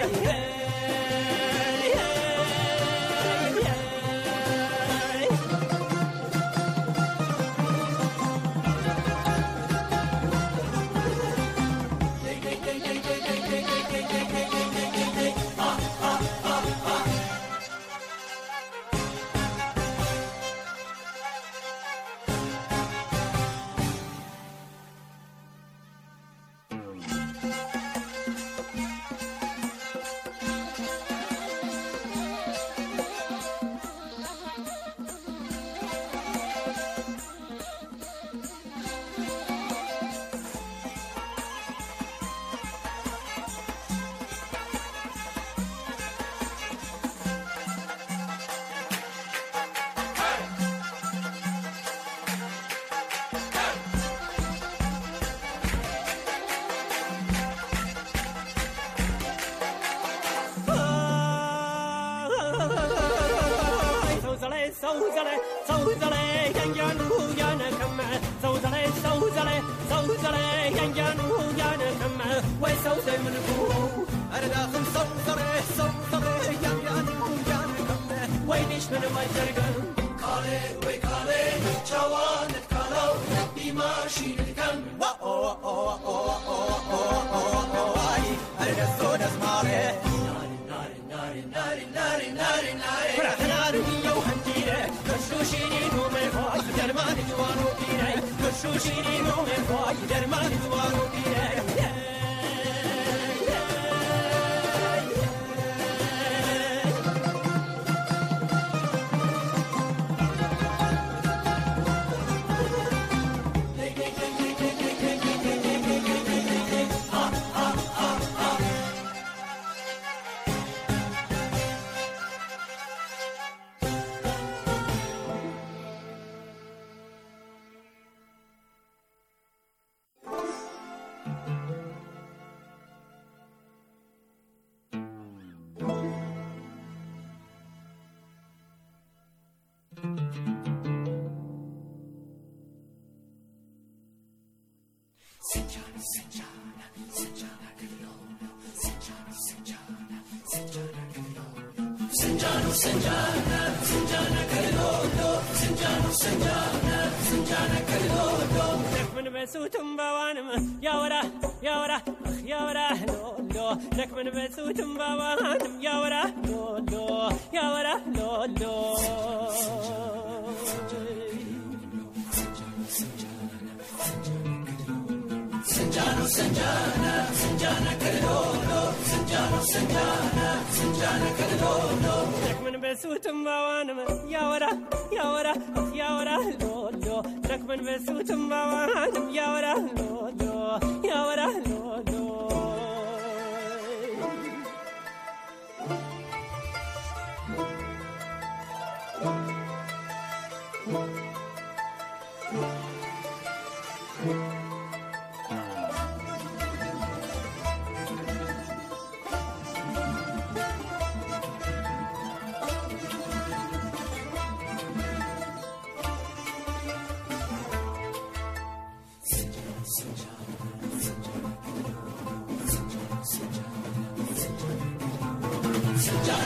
سوزله سوزله ينجانو يانكم سوزله سوزله سوزله ينجانو يانكم وسوزه من فوق أرداكم سوزله سوزله ينجانو يانكم ويدش من وجركم كالي وكالي جوان كالو بماشي الكم وأو وأو وأو وأو واي أرد السود اسماري ناري ناري ناري ناري ناري ناري فرح ناري يوهنجيري كرشو شيرينو ميخواي درماني جوانو بيري كرشو شيرينو ميخواي درماني جوانو بيري Sinjano, Sinjana, Sinjana Kalilodo, Sinjano, Sinjana, Sinjana Kalilodo. Nekman besutum bawanam, yawra, yawra, yawra, lo, lo. Nekman besutum bawanam, yawra, lo, lo, yawra, lo, lo. Sinjano, Sinjana, Sinjana Kalilodo, Sinjano, Sinjana, Sinjana Kalilodo. Nekman besutum bawanam, yawra, yawra, yawra, lo, lo. Nekman besutum bawanam, yawra, lo, lo, yawra, lo, lo.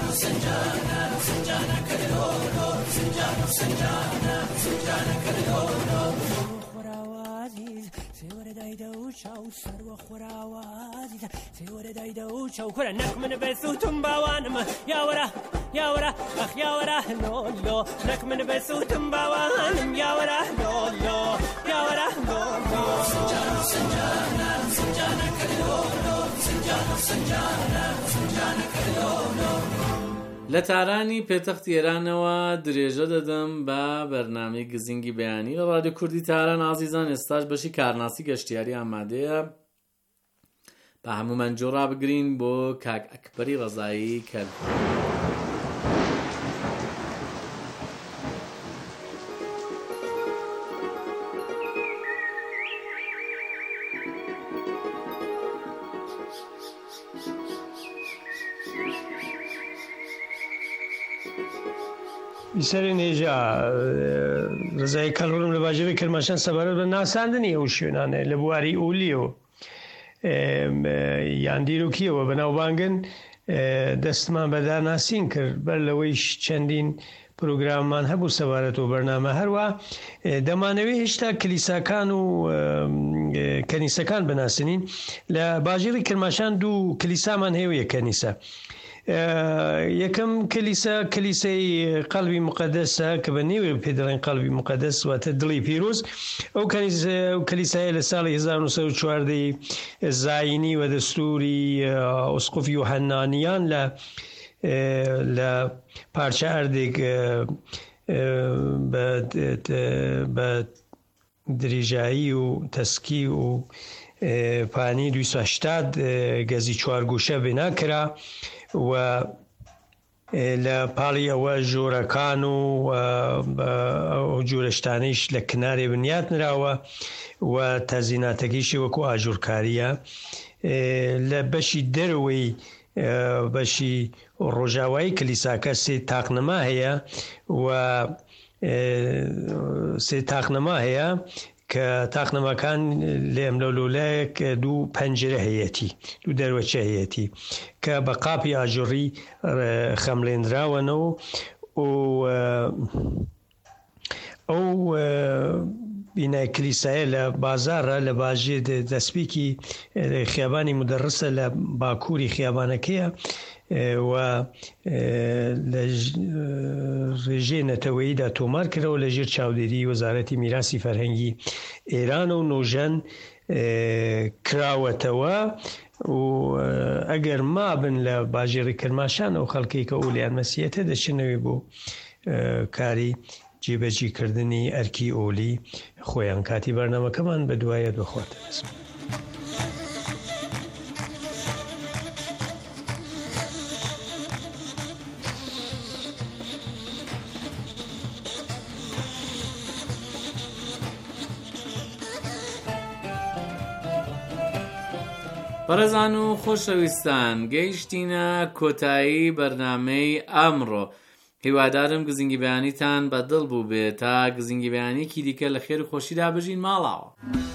سنجانە سنجانە کردۆنۆ سنجان و سنجانە سنجانە کردۆنۆ خوراوازیز سێوەرە دایدە و چاو سەروە خوراوازیز سێوەرە دایدە و چاو کورە نەک من بەسووتم باوانمە یاوەرە یاوەرە ئەخ یاوەرە لۆلۆ نەک من بەسووتم باوانم یاوەرە لۆلۆ یاوەرە لۆلۆ سنجان و سنجانە سنجانە کردۆنۆ سنجان و سنجانە سنجانە کردۆنۆ. لە تارانی پێتەختی ئێرانەوە درێژە دەدەم بە بەرنامەی گزینگی بەیانی لە ڕادیۆ کوردی تاران. ئازیزان، ئێستاش بەشی کارناسی گەشتیاری ئامادەیە، بە هەمومان جۆڕا بگرین بۆ کاک ئەکبەری ڕەزایی کەل. بیسەری نێژا ڕزای کەڵڕم لە باژێری کرماشان سەبارەت بە ناساندنی ئەو شوێنانە لە بواری ئولیەوە یان دیرۆکیەوە بەناوبانگن دەستمان بەداناسین کرد بەر لەوەیش چەندین پرۆگراممان هەبوو سەبارەت و بەرنامە. هەروە دەمانەوێت هێشتا کلیساکان و کەنیسەکان بناسنین. لە باژێری کرماشان دوو کلیسامان هەیە کەنیسە. یەکەم کلیسا کلیسای قەڵبی مقەدەسە کە بە نێوێ پێدەڵێن قەڵبی مقەدەس واتە دڵی پیرۆز. ئەو کلیسایە لە ساڵی هەزار و نۆ سەد و چواردەی زاینی و دەستوری ئوسقوفی یوحەنانیان لە لە پارچە ئەردێک بە دریژایی و تەسکی و پانی دویست و هەشتاد گەزی چوارگوشە بێناکرا و لە پاڵی ئەوە ژۆرەکان و ئەو جۆرەشتانەیش لە کنارێ بنیات نراوە و تەزیناتەکەیشی وەکو ئاژوورکاریە. لە بەشی دەرەوەی بەشی ڕۆژاوایی کلیساکە سێ تاقنەما هەیە و سێ تاقنەما هەیە کە تاقنەماکان لێم لە لۆلایەک دوو پەنجرە هەیەتی، دوو دەروەچە هەیەتی کە بە قاپی ئاژوڕی خەمڵێنراوەنەوە. ئەو بینای کلیسایە لە بازارە لە باژێ دەستپێکی خیابانی مدەڕسە لە باکووری خیابانەکەیە و لە ڕێژێ نەتەوەییدا تۆمار کردەوە لە ژێر چاودێری وەزارەتی میراسی فەرهەنگی ئێران و نۆژەن کراوەتەوە. و ئەگەر مابن لە باژێری کرماشان ئەو خەڵکەی کە ئۆلیان مەسیەتە دەچنەوەی بۆ کاری جێبەجێکردنی ئەرکی ئۆلی خۆیان. کاتی بەرنامەکەمان بە دوایە بخواتە دەست. بەڕێزان و خۆشەویستان، گەیشتینە کۆتایی بەرنامەی ئەمڕۆ. هیوادارم گزینگی بەیانیتان بەدڵ بوو بێت تا گزینگی بەیانێکی دیکە لە خێر و خۆشیدا بژین ماڵاوە.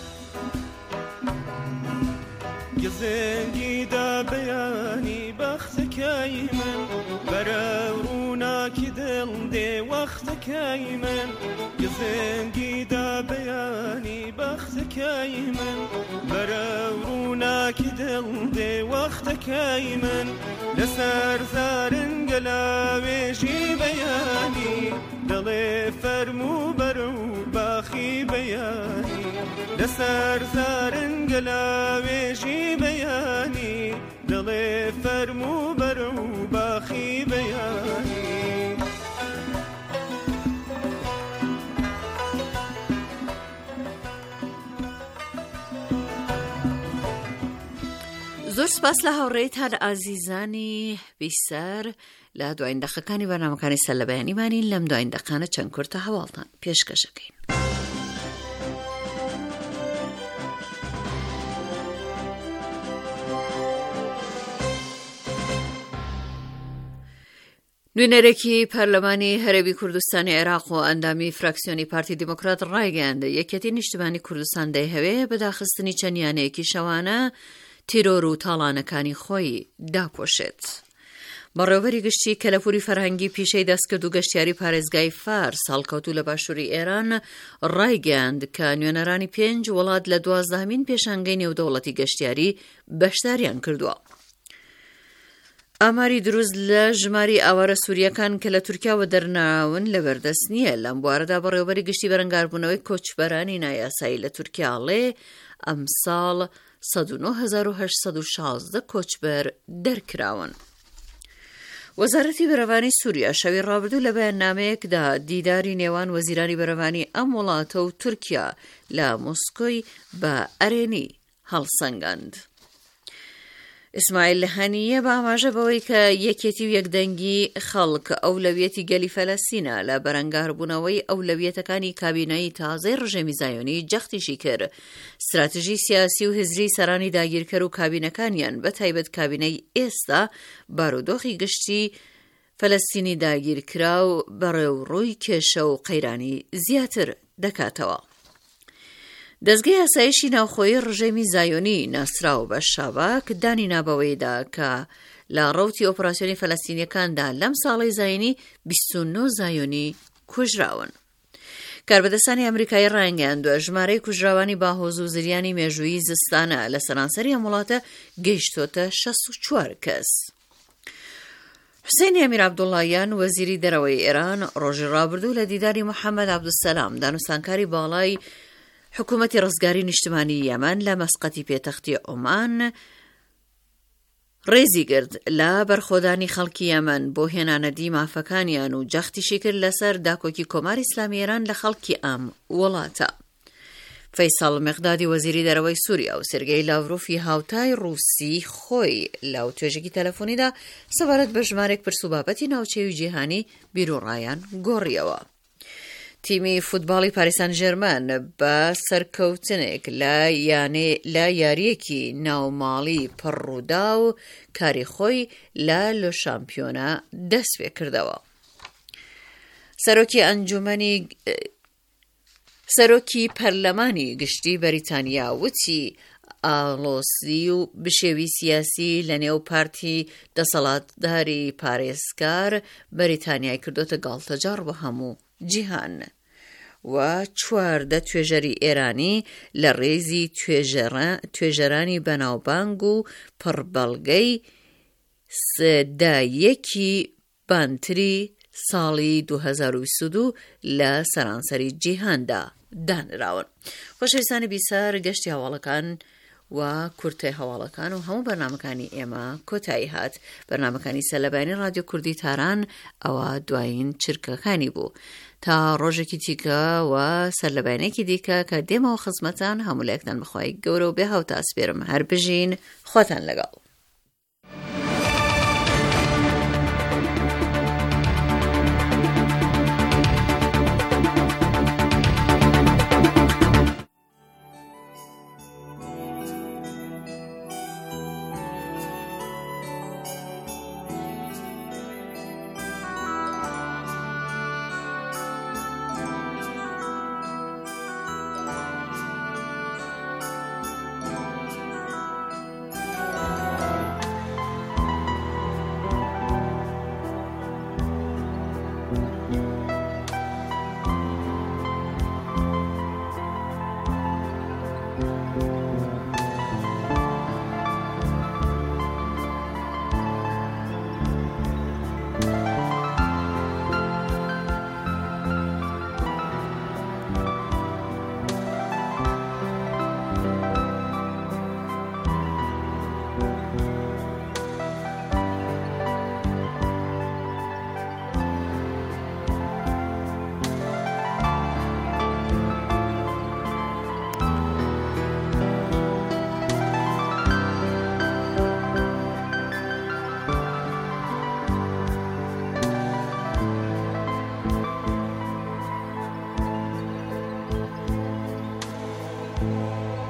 گزینگیدا بەیانی بەختەکەی من بەرە ڕووناکی دڵ دێ وەختەکەی من. گزینگیدا بەیانی بەختەکەی من بەرە ڕووناکی دڵ دێ وەختەکەی من. لەسەر زارنگە لاوێژی بەیانی دڵێ فەرموو بەرە و باخی بەیانی. لەسەر زارنگە لاوێژی بەیانی دڵێ فەرموو بەرە و باخی بەیانی. زۆر سپاس لە هاوڕێیتان ئازیزانی بیسەر. لە دوایین دەقەکانی بەرنامەکانی سەر لە بەیانیمانین. لەم دوایین دەقانە چەند کورتە هەواڵتان پێشکەشەکەین. نوێنەرێکی پەرلەمانی هەرێمی کوردستانی عێراق و ئەندامی فراکسیۆنی پارتی دیموکرات ڕایگەیاندە یەکێتی نیشتیمانی کوردستان دەیهەوێ بەداخستنی چەندیانەیەکی شەوانە تیرۆر و تاڵانەکانی خۆی داپۆشێت. بەڕێوەبەری گشتی کەلەپوری فەرهەنگی پیشەی دەستکرد و گەشتیاری پارێزگای فارس هەڵکەوتوو لە باشووری ئێران ڕایگەیاند کە نوێنەرانی پێنج وڵات لە دوازدەهەمین پێشانگەی نێودەوڵەتی گەشتیاری بەشداریان کردووە. ئاماری دروست لە ژماری ئاوارە سووریەکان کە لە تورکیاوە دەرناون لەبەردەست نییە. لەم بوارەدا بەڕێوەبەری گشتی بەرەنگاربوونەوەی کۆچبەرانی نایاسایی لە تورکیاڵێ ئەم ساڵ سەد و نۆ هەزار و هەشت سەد و شازدە کۆچبەر دەرکراون. وەزارەتی بەرەوانی سووریا شەوی ڕابردوو لە بەیاننامەیەکدا دیداری نێوان وەزیرانی بەرەوانی ئەم وڵاتە و تورکیا لە مۆسکۆی بە ئەرێنی هەڵسەنگاند. ئیسماعیل هەنیە بە ئاماژە بەوەی کە یەکێتی و یەکدەنگی خەڵک ئەولەویەتی گەلی فەلەستینە لە بەرەنگاربوونەوەی ئەولەویەتەکانی کابینەی تازەی ڕژێمی زایۆنی جەختیشی کرد. استراتژی سیاسی و هزری سەرانی داگیرکەر و کابینەکانیان بە تایبەت کابینەی ئێستا بارودۆخی گشتی فەلەستینی داگیرکرا و بەڕێوڕووی کێشە و قەیرانی زیاتر دەکاتەوە. دەستگای ئاسایشی ناوخۆیی ڕژێمی زایۆنی ناسراو بە شاباک دانی نابەوەیدا کە لە ڕەوتی ئۆپراسیۆنی فەلەستینیەکاندا لەم ساڵی زایۆنی بیست و نۆ زایۆنی کوژراون. کاربەدەستانی ئەمریکایی ڕایگەیاندووە ژمارەی کوژراوانی باهۆز و زریانی مێژوویی زستانە لە سەرانسەری ئەم وڵاتە گەیشتۆتە شەست و چوار کەس. حوسێن ئەمیر عەبدوڵڵایان وەزیری دەرەوەی ئێران ڕۆژی ڕابردوو لە دیداری محەممەد عەبدوسەلام دانوستانکاری باڵای حکوومەتی ڕزگاری نیشتمانی یەمەن لە مەسقەتی پێتەختی عۆمان ڕێزی گرت لە بەرخۆدانی خەڵکی یەمەن بۆ هێنانەدی مافەکانیان و جەختیشی کرد لەسەر داکۆکی کۆماری ئیسلامی ئێران لە خەڵکی ئەم وڵاتە. فەیساڵ مێقدادی وەزیری دەرەوەی سووریا و سێرگەی لاڤرۆفی هاوتای ڕووسی خۆی لەو توێژێکی تەلەفۆنیدا سەبارەت بە ژمارێک پرسوبابەتی ناوچەی و جیهانی بیرۆڕایان گۆڕیەوە. تیمی فوتباڵی پاریس سەن ژێرمەن بە سەرکەوتنێک لە یاریەکی ناوماڵی پڕڕوودا و کاری خۆی لە لۆ شامپیۆنە دەست پێ کردەوە. سەرۆکی ئەنجومەنی سەرۆکی پەرلەمانی گشتی بەریتانیا وتی ئاڵۆسی و بشێوی سیاسی لە نێو پارتی دەسەڵاتداری پارێزکار بەریتانیای کردوتە گاڵتەجار بە هەموو جیهان و چواردە توێژەری ئێرانی لە ڕێزی توێژەرانی بەناوبانگ و پڕبەڵگەی سدایەکی بانتری ساڵی دوو هەزار و بیست و دوو لە سەرانسەری جیهاندا دانراون. خۆشەویستانی بیسار گەشتی هەواڵەکان و کورتەی هەواڵەکان و هەموو بەرنامەکانی ئێمە کۆتایی هات. بەرنامەکانی سەلەبانی رادیۆ کوردی تاران ئەوە دوایین چرکەکانی بوو. تا ڕۆژێکی دیکە و سەرلەبانێکی دیکە کە دێمەوە خزمەتان هەموو لایەکتان بخوای گەورە و بێ هاوتا ئەسپێرم هەر بژین خۆتان لەگەڵ. Thank you.